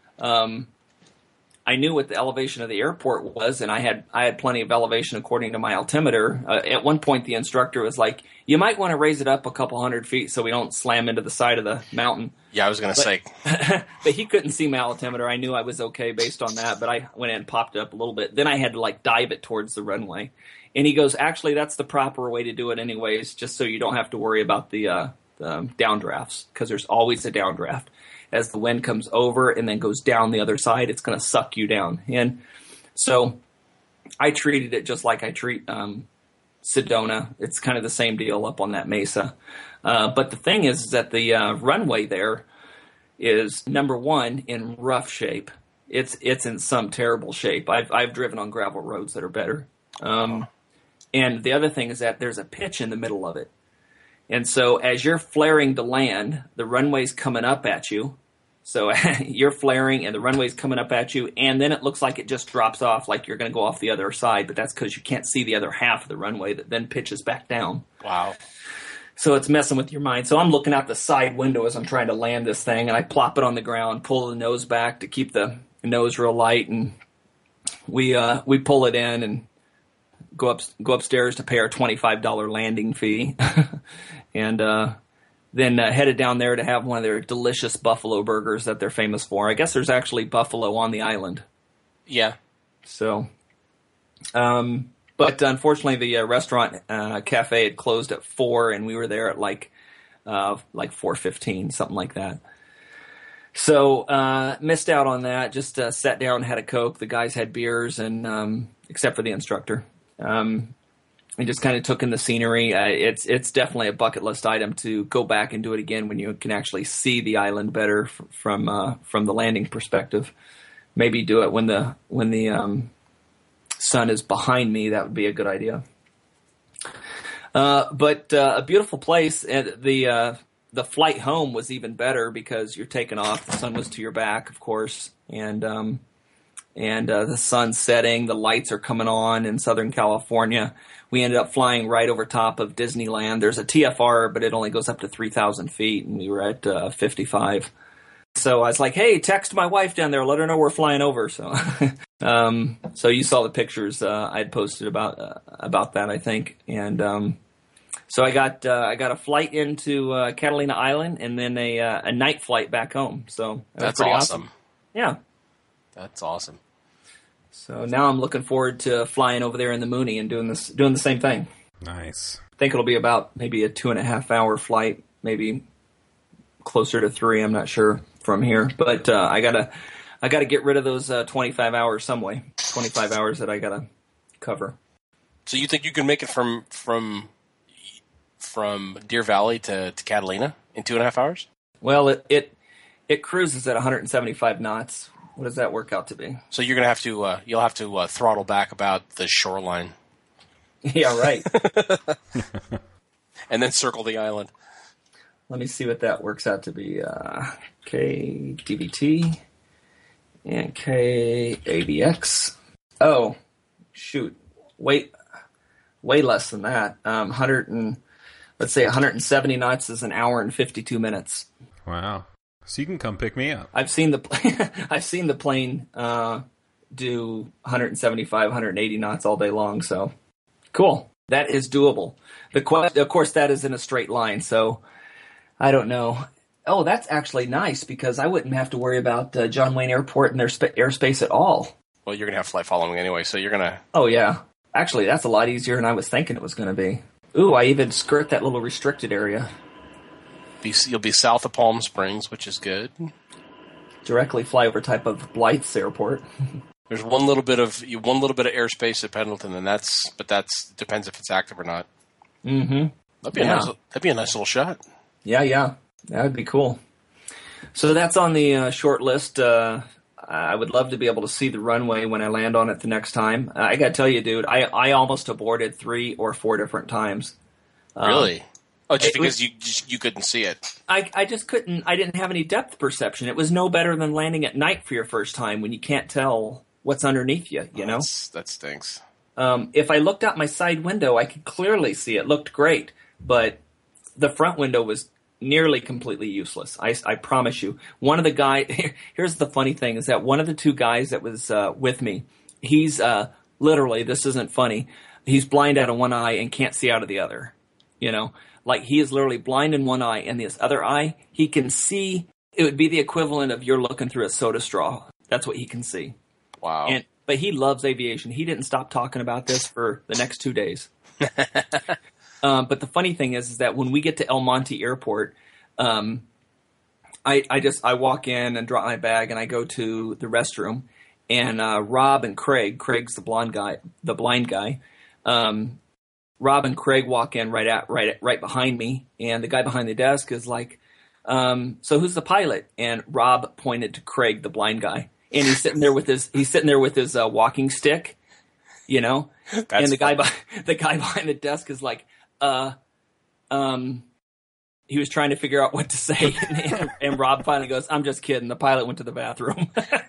I knew what the elevation of the airport was, and I had plenty of elevation according to my altimeter. At one point, the instructor was like, "You might want to raise it up a couple hundred feet so we don't slam into the side of the mountain." Yeah, I was going to say. But he couldn't see my altimeter. I knew I was okay based on that, but I went in and popped it up a little bit. Then I had to like dive it towards the runway. And he goes, "Actually, that's the proper way to do it anyways, just so you don't have to worry about the downdrafts, because there's always a downdraft. As the wind comes over and then goes down the other side, it's going to suck you down." And so I treated it just like I treat Sedona. It's kind of the same deal up on that mesa. But the thing is that the runway there is, number one, in rough shape. It's in some terrible shape. I've driven on gravel roads that are better. And the other thing is that there's a pitch in the middle of it. And so as you're flaring to land, the runway's coming up at you. So you're flaring and the runway's coming up at you, and then it looks like it just drops off like you're going to go off the other side, but that's because you can't see the other half of the runway that then pitches back down. Wow. So it's messing with your mind. So I'm looking out the side window as I'm trying to land this thing, and I plop it on the ground, pull the nose back to keep the nose real light, and we pull it in and go upstairs to pay our $25 landing fee, and then headed down there to have one of their delicious buffalo burgers that they're famous for. I guess there's actually buffalo on the island. Yeah. So, but unfortunately, the restaurant cafe had closed at 4, and we were there at like 4:15, something like that. So missed out on that. Just sat down, had a Coke. The guys had beers, and except for the instructor. And just kind of took in the scenery. It's definitely a bucket list item to go back and do it again when you can actually see the island better from the landing perspective. Maybe do it when the sun is behind me. That would be a good idea. But a beautiful place. And the flight home was even better because you're taking off. The sun was to your back, of course, and the sun's setting. The lights are coming on in Southern California. We ended up flying right over top of Disneyland. There's a TFR, but it only goes up to 3,000 feet, and we were at 55. So I was like, hey, text my wife down there. Let her know we're flying over. So so you saw the pictures I had posted about that, I think. And so I got a flight into Catalina Island and then a night flight back home. So that's awesome. Yeah. That's awesome. So now I'm looking forward to flying over there in the Mooney and doing the same thing. Nice. I think it'll be about maybe a 2.5 hour flight, maybe closer to 3. I'm not sure from here, but I gotta get rid of those 25 hours some way. 25 hours that I gotta cover. So you think you can make it from Deer Valley to Catalina in 2.5 hours? Well, it cruises at 175 knots. What does that work out to be? So you're gonna have to you'll have to throttle back about the shoreline. Yeah, right. And then circle the island. Let me see what that works out to be. K DVT and K AVX. Oh, shoot! Way less than that. 170 knots is an hour and 52 minutes. Wow. So you can come pick me up. I've seen the plane do 175, 180 knots all day long. So cool. That is doable. Of course, that is in a straight line. So I don't know. Oh, that's actually nice because I wouldn't have to worry about John Wayne Airport and their airspace at all. Well, you're gonna have flight following anyway, so you're gonna. Oh yeah. Actually, that's a lot easier than I was thinking it was going to be. Ooh, I even skirt that little restricted area. You'll be south of Palm Springs, which is good. Directly fly over type of Blythe's airport. There's one little bit of airspace at Pendleton, and that depends if it's active or not. Mm-hmm. That'd be a nice little shot. Yeah, that would be cool. So that's on the short list. I would love to be able to see the runway when I land on it the next time. I got to tell you, dude, I almost aborted 3 or 4 different times. Really? Oh, just because you couldn't see it? I just couldn't. I didn't have any depth perception. It was no better than landing at night for your first time when you can't tell what's underneath you, you know? That stinks. If I looked out my side window, I could clearly see it. Looked great. But the front window was nearly completely useless. I promise you. One of the guys, here's the funny thing, is that one of the 2 guys that was with me, he's literally, this isn't funny, he's blind out of one eye and can't see out of the other. You know? Like, he is literally blind in one eye, and this other eye, he can see. It would be the equivalent of you're looking through a soda straw. That's what he can see. Wow. But he loves aviation. He didn't stop talking about this for the next 2 days. But the funny thing is that when we get to El Monte Airport, I walk in and drop my bag, and I go to the restroom, and Rob and Craig's the blind guy, Rob and Craig walk in right behind me, and the guy behind the desk is like, "So who's the pilot?" And Rob pointed to Craig, the blind guy, and he's sitting there with his walking stick, you know. And the guy behind the desk is like, he was trying to figure out what to say, and Rob finally goes, "I'm just kidding. The pilot went to the bathroom."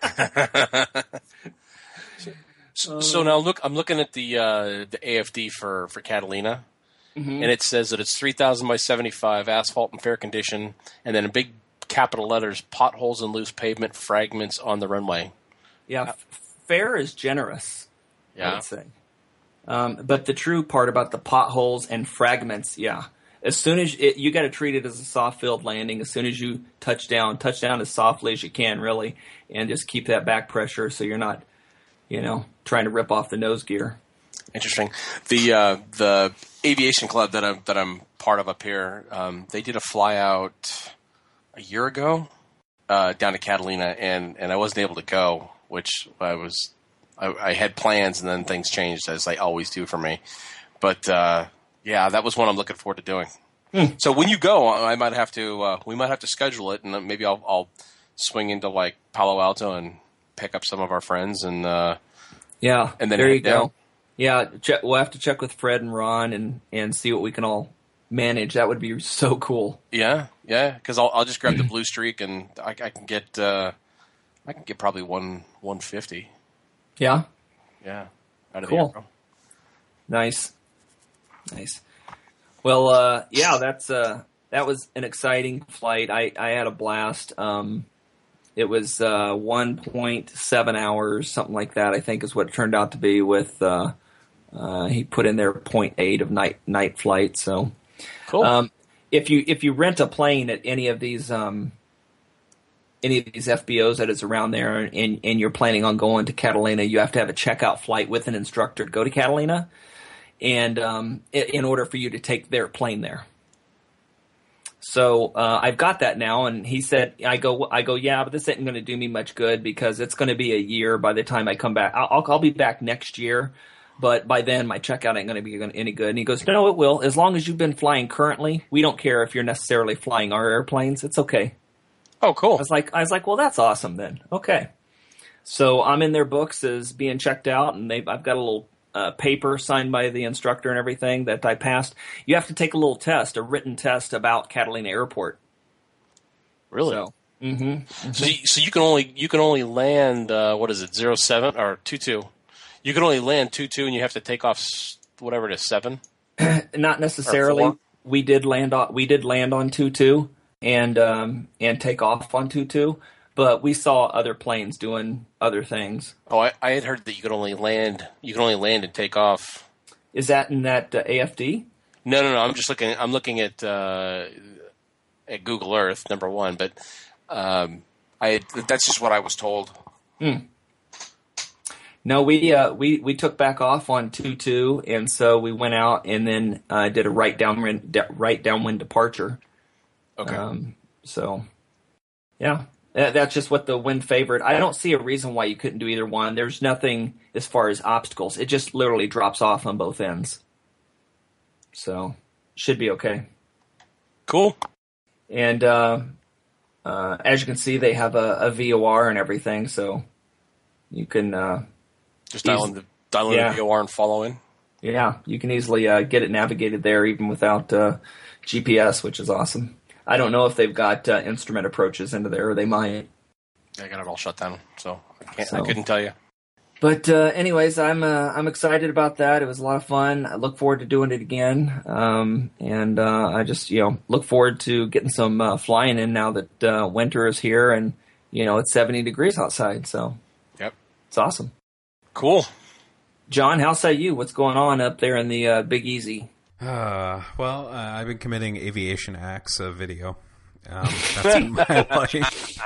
So now I'm looking at the AFD for Catalina, and it says that it's 3,000 by 75, asphalt in fair condition, and then in big capital letters, potholes and loose pavement fragments on the runway. Yeah, fare is generous, I Yeah. would say. But the true part about the potholes and fragments, yeah. As soon as you got to treat it as a soft field landing. As soon as you touch down as softly as you can, really, and just keep that back pressure so you're not, trying to rip off the nose gear. Interesting. The aviation club that I'm part of up here, they did a fly out a year ago down to Catalina, and I wasn't able to go, which I had plans, and then things changed, as they always do for me. But yeah, that was one I'm looking forward to doing. So when you go, I might have to we might have to schedule it, and then maybe I'll swing into like Palo Alto and pick up some of our friends, and and then there you head down. go. Yeah, we'll have to check with Fred and Ron and see what we can all manage. That would be so cool. Yeah, because I'll just grab the Blue Streak, and I can get probably 150. Yeah. Yeah, out of Cool. the airport. Nice. Well, yeah, that was an exciting flight. I had a blast. It was 1.7 hours, something like that, I think is what it turned out to be with, he put in there 0.8 of night flight. So, Cool. If you rent a plane at any of these FBOs that is around there and you're planning on going to Catalina, you have to have a checkout flight with an instructor to go to Catalina, and in order for you to take their plane there. So I've got that now, and he said, I go, yeah, but this isn't going to do me much good because it's going to be a year by the time I come back. I'll be back next year, but by then my checkout ain't going to be any good. And he goes, no, it will. As long as you've been flying currently, we don't care if you're necessarily flying our airplanes. It's okay. Oh, cool. I was like, well, that's awesome then. Okay. So I'm in their books as being checked out, and I've got a little paper signed by the instructor and everything that I passed. You have to take a little test, a written test about Catalina Airport. Really? So, So you can only land what is it, 07 or 22? You can only land 22, and you have to take off whatever it is, 7. Not necessarily. Or 4? We did land on 2-2 and take off on 2-2, but we saw other planes doing other things. Oh, I had heard that you could only land and take off. Is that in that AFD? No. I'm looking at Google Earth, number one, but that's just what I was told. No, we took back off on 2-2, and so we went out and then did a right downwind departure. Okay. So, yeah, that's just what the wind favored. I don't see a reason why you couldn't do either one. There's nothing as far as obstacles. It just literally drops off on both ends. So, should be okay. Cool. And as you can see, they have a VOR and everything, so you can just dial in the VOR and follow in. Yeah, you can easily get it navigated there even without GPS, which is awesome. I don't know if they've got instrument approaches into there, or they might. I got it all shut down, so I couldn't tell you. But anyways, I'm excited about that. It was a lot of fun. I look forward to doing it again, and I just look forward to getting some flying in now that winter is here, and it's 70 degrees outside. So yep, it's awesome. Cool. John, how say you? What's going on up there in the Big Easy? Well, I've been committing aviation acts of video. That's been my life.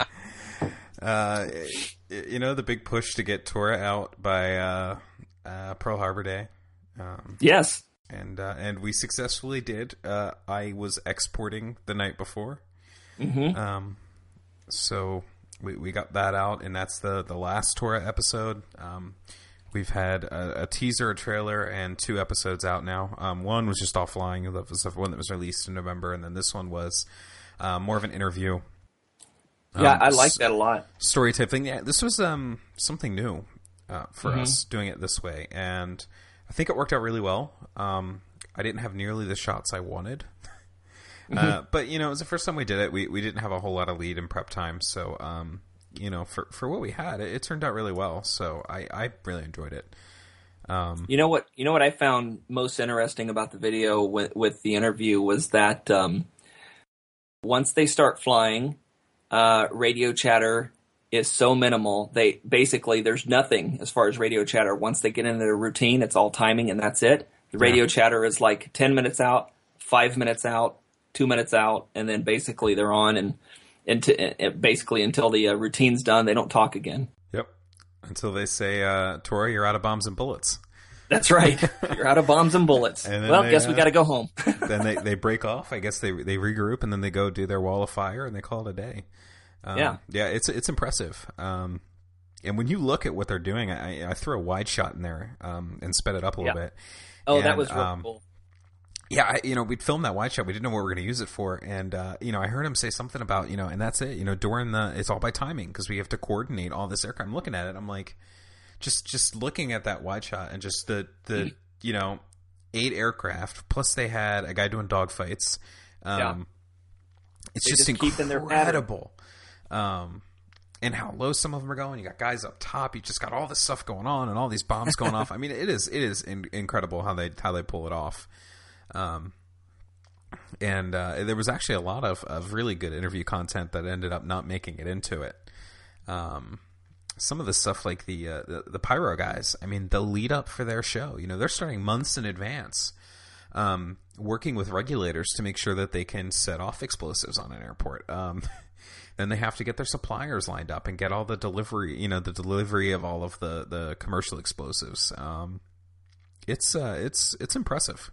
The big push to get Tora out by Pearl Harbor Day. Yes. And we successfully did. I was exporting the night before. Mm-hmm. So we got that out, and that's the last Tora episode. We've had a teaser, a trailer, and 2 episodes out now. One was just offline. That was the one that was released in November, and then this one was more of an interview. Yeah, I like that a lot. Story type thing. Yeah, this was something new for us, doing it this way, and I think it worked out really well. I didn't have nearly the shots I wanted. But, it was the first time we did it. We didn't have a whole lot of lead and prep time, so... for what we had, it turned out really well. So I really enjoyed it. You know what I found most interesting about the video with the interview was that once they start flying, radio chatter is so minimal. There's nothing as far as radio chatter. Once they get into their routine, it's all timing and that's it. The radio chatter is like 10 minutes out, 5 minutes out, 2 minutes out, and then basically they're on and basically until the routine's done, they don't talk again. Yep. Until they say, Tori, you're out of bombs and bullets. That's right. You're out of bombs and bullets. Well, guess we got to go home. Then they break off. I guess they regroup, and then they go do their wall of fire, and they call it a day. Yeah, it's impressive. And when you look at what they're doing, I threw a wide shot in there and sped it up a little bit. Oh, and that was real cool. Yeah, we'd filmed that wide shot. We didn't know what we were going to use it for, and I heard him say something about and that's it. During it's all by timing because we have to coordinate all this aircraft. I'm looking at it. I'm like, just looking at that wide shot and just the 8 aircraft plus they had a guy doing dogfights. It's just incredible. And how low some of them are going. You got guys up top. You just got all this stuff going on and all these bombs going off. I mean, it is incredible how they pull it off. And there was actually a lot of really good interview content that ended up not making it into it. Some of the stuff like the pyro guys. I mean, the lead up for their show. They're starting months in advance, working with regulators to make sure that they can set off explosives on an airport. Then they have to get their suppliers lined up and get all the delivery, the delivery of all of the commercial explosives. It's impressive.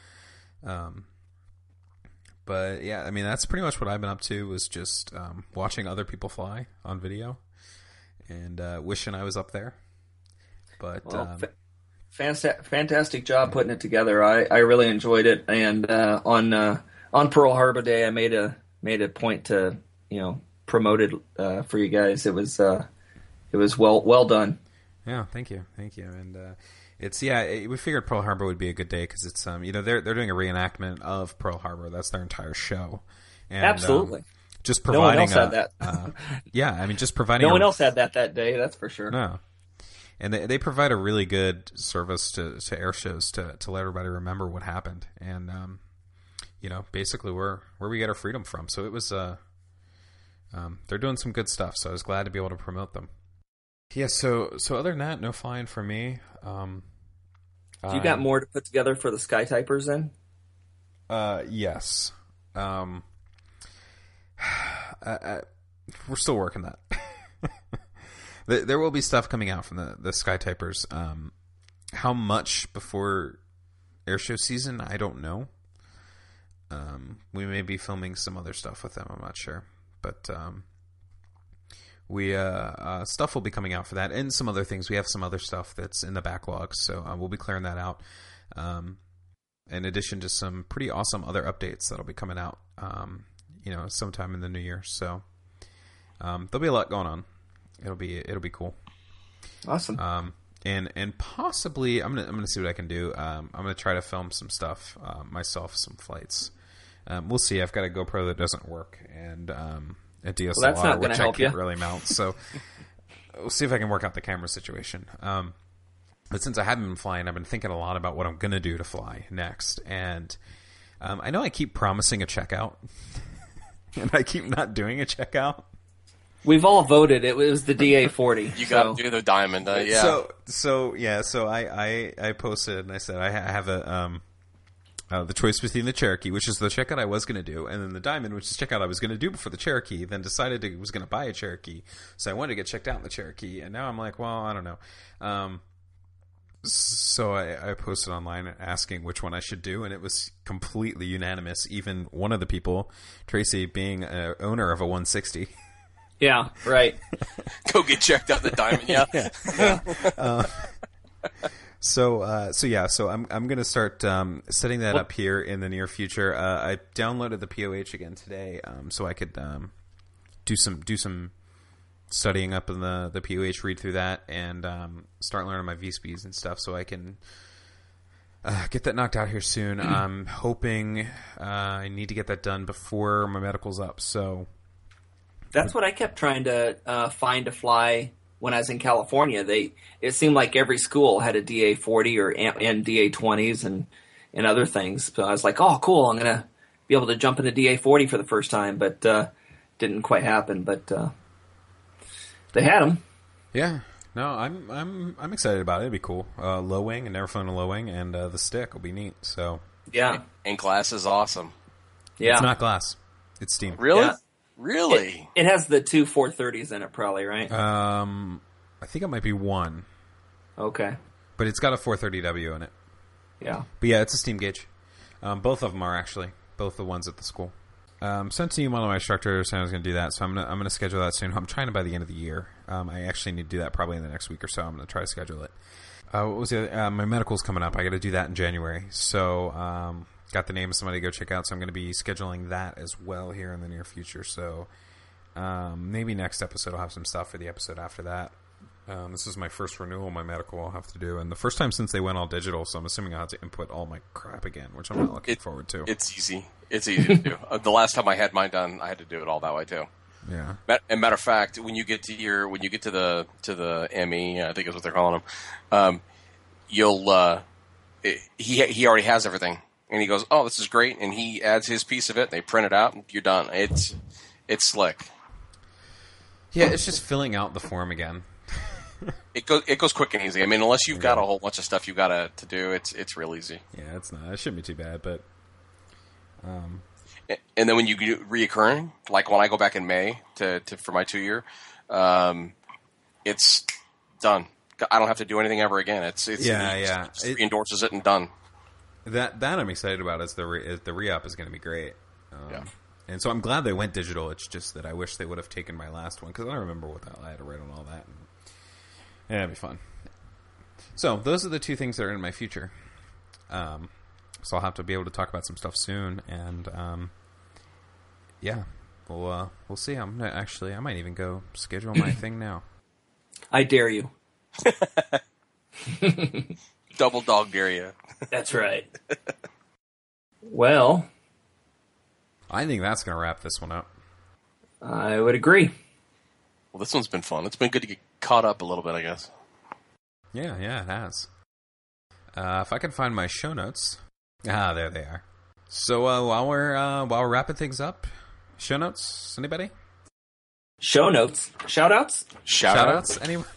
But yeah, I mean, that's pretty much what I've been up to was just watching other people fly on video and wishing I was up there. But fantastic job putting it together. I really enjoyed it, and on Pearl Harbor Day, I made a point to promote it for you guys. It was well done. Yeah, thank you, and we figured Pearl Harbor would be a good day because it's they're doing a reenactment of Pearl Harbor. That's their entire show. And, absolutely. Just providing. No one else had that. Just providing. No one else had that day. That's for sure. No. And they provide a really good service to air shows to let everybody remember what happened and basically where we get our freedom from. So it was they're doing some good stuff. So I was glad to be able to promote them. Yeah. So other than that, no flying for me. You got more to put together for the Sky Typers then? Yes. We're still working that. There will be stuff coming out from the Sky Typers. How much before airshow season? I don't know. We may be filming some other stuff with them. I'm not sure, but we stuff will be coming out for that, and some other things. We have some other stuff that's in the backlog, so we'll be clearing that out. In addition to some pretty awesome other updates that'll be coming out, sometime in the new year. So there'll be a lot going on. It'll be cool. Awesome. And possibly I'm gonna see what I can do. I'm gonna try to film some stuff myself, some flights. We'll see. I've got a GoPro that doesn't work and a DSLR which I can't really mount. So we'll see if I can work out the camera situation. But since I haven't been flying, I've been thinking a lot about what I'm gonna do to fly next. And I know I keep promising a checkout, and I keep not doing a checkout. We've all voted. It was the DA40. You got to do the diamond, yeah. So I posted and I said I have the choice between the Cherokee, which is the checkout I was going to do, and then the diamond, which is the checkout I was going to do before the Cherokee. Then decided I was going to buy a Cherokee, so I wanted to get checked out in the Cherokee, and now I'm like, well, I don't know. So I posted online asking which one I should do, and it was completely unanimous. Even one of the people, Tracy, being an owner of a 160. Yeah, right. Go get checked out the diamond. Yeah. So I'm going to start setting that up here in the near future. I downloaded the POH again today, so I could do some studying up in the POH, read through that, and start learning my V-speeds and stuff, so I can get that knocked out here soon. I'm hoping I need to get that done before my medical's up. So. That's what I kept trying to find to fly when I was in California. It seemed like every school had a DA40 and DA20s and other things. So I was like, oh, cool, I'm going to be able to jump in the DA40 for the first time, but didn't quite happen. But They had them. Yeah. No, I'm excited about it. It'd be cool. Low wing, and never flown a low wing, and the stick will be neat. So Yeah. And glass is awesome. Yeah. it's not glass; it's steam. Really? Yeah. Really? It has the 2 430s in it, probably, right? I think it might be one, Okay. but it's got a 430W in it. Yeah. But yeah, it's a steam gauge. Both of them are actually both the ones at the school. Sent to one of my instructors, and I was going to do that, so I'm gonna schedule that soon. I'm trying to by the end of the year. I actually need to do that probably in the next week or so. I'm going to try to schedule it. What was it? My medical's coming up. I got to do that in January. So got the name of somebody to go check out. So I'm going to be scheduling that as well here in the near future. So maybe next episode I'll have some stuff for the episode after that. This is my first renewal, my medical I'll have to do, and the first time since they went all digital, so I'm assuming I'll have to input all my crap again, which I'm not looking forward to. It's easy. It's easy to do. The last time I had mine done, I had to do it all that way too. Yeah. And matter of fact, when you get to the ME, I think is what they're calling them, you'll he already has everything, and he goes, "Oh, this is great," and he adds his piece of it. And they print it out, and you're done. It's slick. Yeah, it's just filling out the form again. It goes quick and easy. I mean, unless you've got a whole bunch of stuff you've got to do, it's real easy. Yeah, it's not. It shouldn't be too bad, but. And then when you do reoccurring, like when I go back in May for my 2-year, it's done. I don't have to do anything ever again. It endorses it and done. That I'm excited about. Is the re-up is going to be great. And so I'm glad they went digital. It's just that I wish they would have taken my last one because I don't remember what the hell I had to write on all that. Yeah, it'd be fun. So those are the two things that are in my future. So I'll have to be able to talk about some stuff soon, and we'll see. I might even go schedule my thing now. I dare you. Double dog dare you. That's right. Well, I think that's going to wrap this one up. I would agree. Well, this one's been fun. It's been good to get caught up a little bit, I guess. Yeah, it has. If I can find my show notes. There they are. So while we're wrapping things up, show notes, anybody? Show notes, shout-outs? Shout-outs, anybody?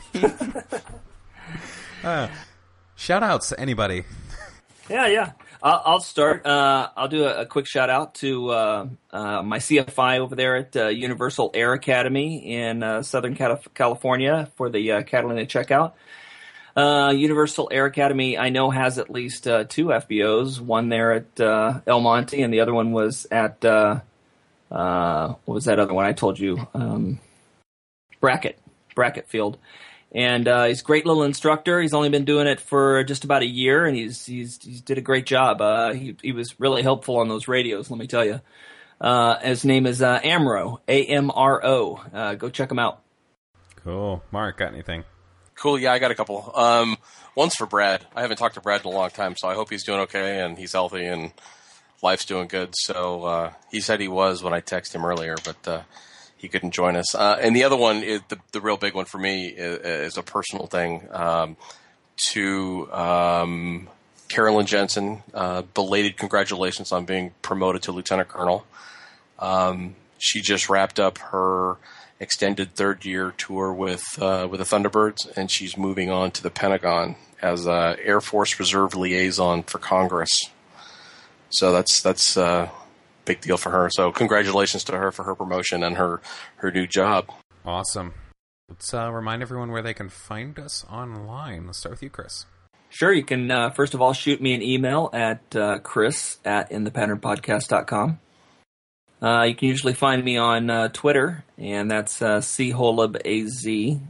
Shout-outs, anybody? Yeah. I'll start. I'll do a quick shout-out to my CFI over there at Universal Air Academy in Southern California for the Catalina checkout. Universal Air Academy, I know, has at least 2 FBOs. One there at El Monte, and the other one was at what was that other one I told you? Brackett Field. And he's a great little instructor. He's only been doing it for just about a year, and he's did a great job. He was really helpful on those radios, let me tell you. His name is Amro, AMRO. Go check him out. Cool. Mark, got anything? Cool, yeah, I got a couple. One's for Brad. I haven't talked to Brad in a long time, so I hope he's doing okay and he's healthy and life's doing good. So he said he was when I texted him earlier, but he couldn't join us. And the other one, is the real big one for me, is a personal thing. To Carolyn Jensen, belated congratulations on being promoted to Lieutenant Colonel. She just wrapped up her extended 3rd-year tour with the Thunderbirds, and she's moving on to the Pentagon as Air Force Reserve Liaison for Congress. So that's a big deal for her. So congratulations to her for her promotion and her new job. Awesome. Let's remind everyone where they can find us online. Let's start with you, Chris. Sure, you can first of all shoot me an email at chris@inthepatternpodcast.com. You can usually find me on Twitter, and that's CHOLUBAZ,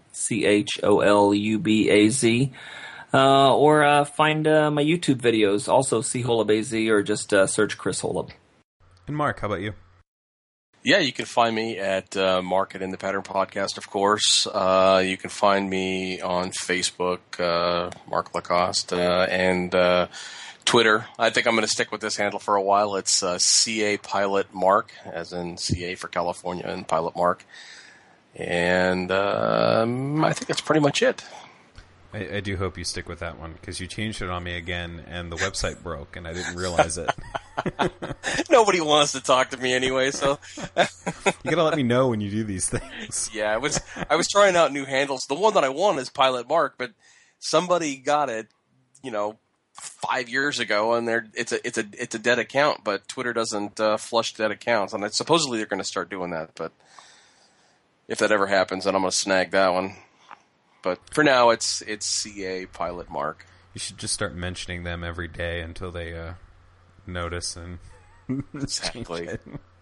CHOLUBAZ. Or find my YouTube videos, also CHOLUBAZ, or just search Chris Holub. And Mark, how about you? Yeah, you can find me at Mark at In the Pattern Podcast, of course. You can find me on Facebook, Mark Lacoste, and Twitter. I think I'm going to stick with this handle for a while. It's CA Pilot Mark, as in CA for California and Pilot Mark. And I think that's pretty much it. I do hope you stick with that one, because you changed it on me again, and the website broke, and I didn't realize it. Nobody wants to talk to me anyway, so you gotta let me know when you do these things. Yeah, I was trying out new handles. The one that I want is Pilot Mark, but somebody got it, 5 years ago, and it's a dead account. But Twitter doesn't flush dead accounts, and supposedly they're going to start doing that. But if that ever happens, then I'm going to snag that one. But for now, it's CA Pilot Mark. You should just start mentioning them every day until they notice and exactly.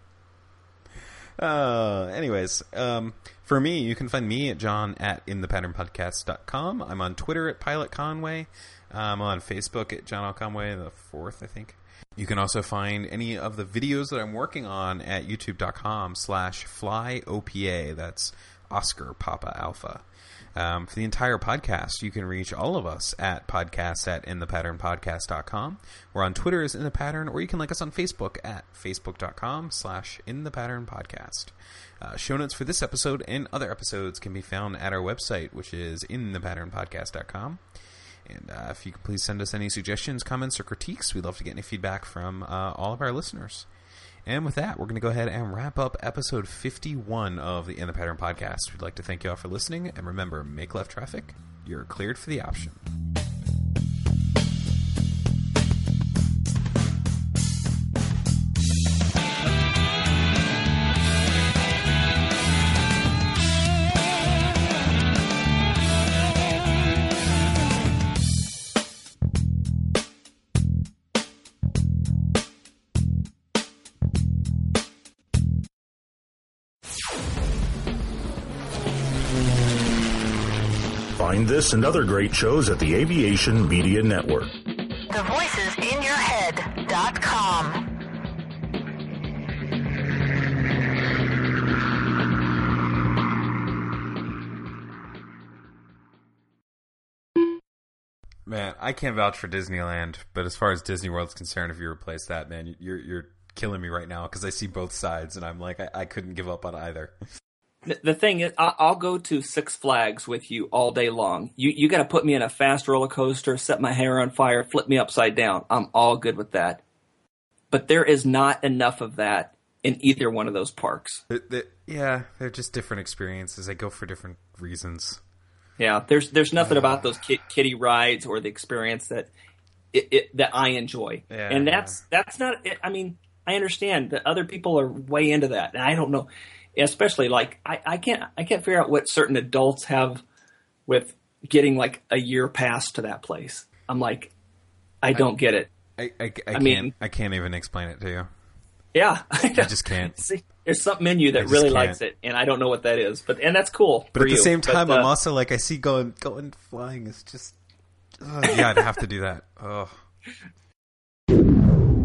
Anyways, for me, you can find me at john@inthepatternpodcast.com. I'm on Twitter at Pilot Conway. I'm on Facebook at John L. Conway the 4th, I think. You can also find any of the videos that I'm working on at youtube.com/flyopa. That's Oscar Papa Alpha. For the entire podcast, you can reach all of us at podcast@inthepatternpodcast.com. We're on Twitter as In The Pattern, or you can like us on Facebook at facebook.com/inthepatternpodcast. Show notes for this episode and other episodes can be found at our website, which is inthepatternpodcast.com. And if you could please send us any suggestions, comments, or critiques, we'd love to get any feedback from all of our listeners. And with that, we're going to go ahead and wrap up episode 51 of the In the Pattern podcast. We'd like to thank you all for listening. And remember, make left traffic. You're cleared for the option. Find this and other great shows at the Aviation Media Network. TheVoicesInYourHead.com. Man, I can't vouch for Disneyland, but as far as Disney World's concerned, if you replace that, man, you're killing me right now because I see both sides and I'm like, I couldn't give up on either. The thing is, I'll go to Six Flags with you all day long. You got to put me in a fast roller coaster, set my hair on fire, flip me upside down. I'm all good with that. But there is not enough of that in either one of those parks. Yeah, they're just different experiences. They go for different reasons. Yeah, there's nothing about those kiddie rides or the experience that I enjoy. Yeah, and that's not. I mean, I understand that other people are way into that, and I don't know. Especially like I can't figure out what certain adults have with getting like a year pass to that place. I'm like, I don't get it. I can't even explain it to you. Yeah, I just can't. See, there's something in you that really likes it, and I don't know what that is. And that's cool. But at the same time, I'm also like, I see going flying is just, yeah, I'd have to do that. Oh.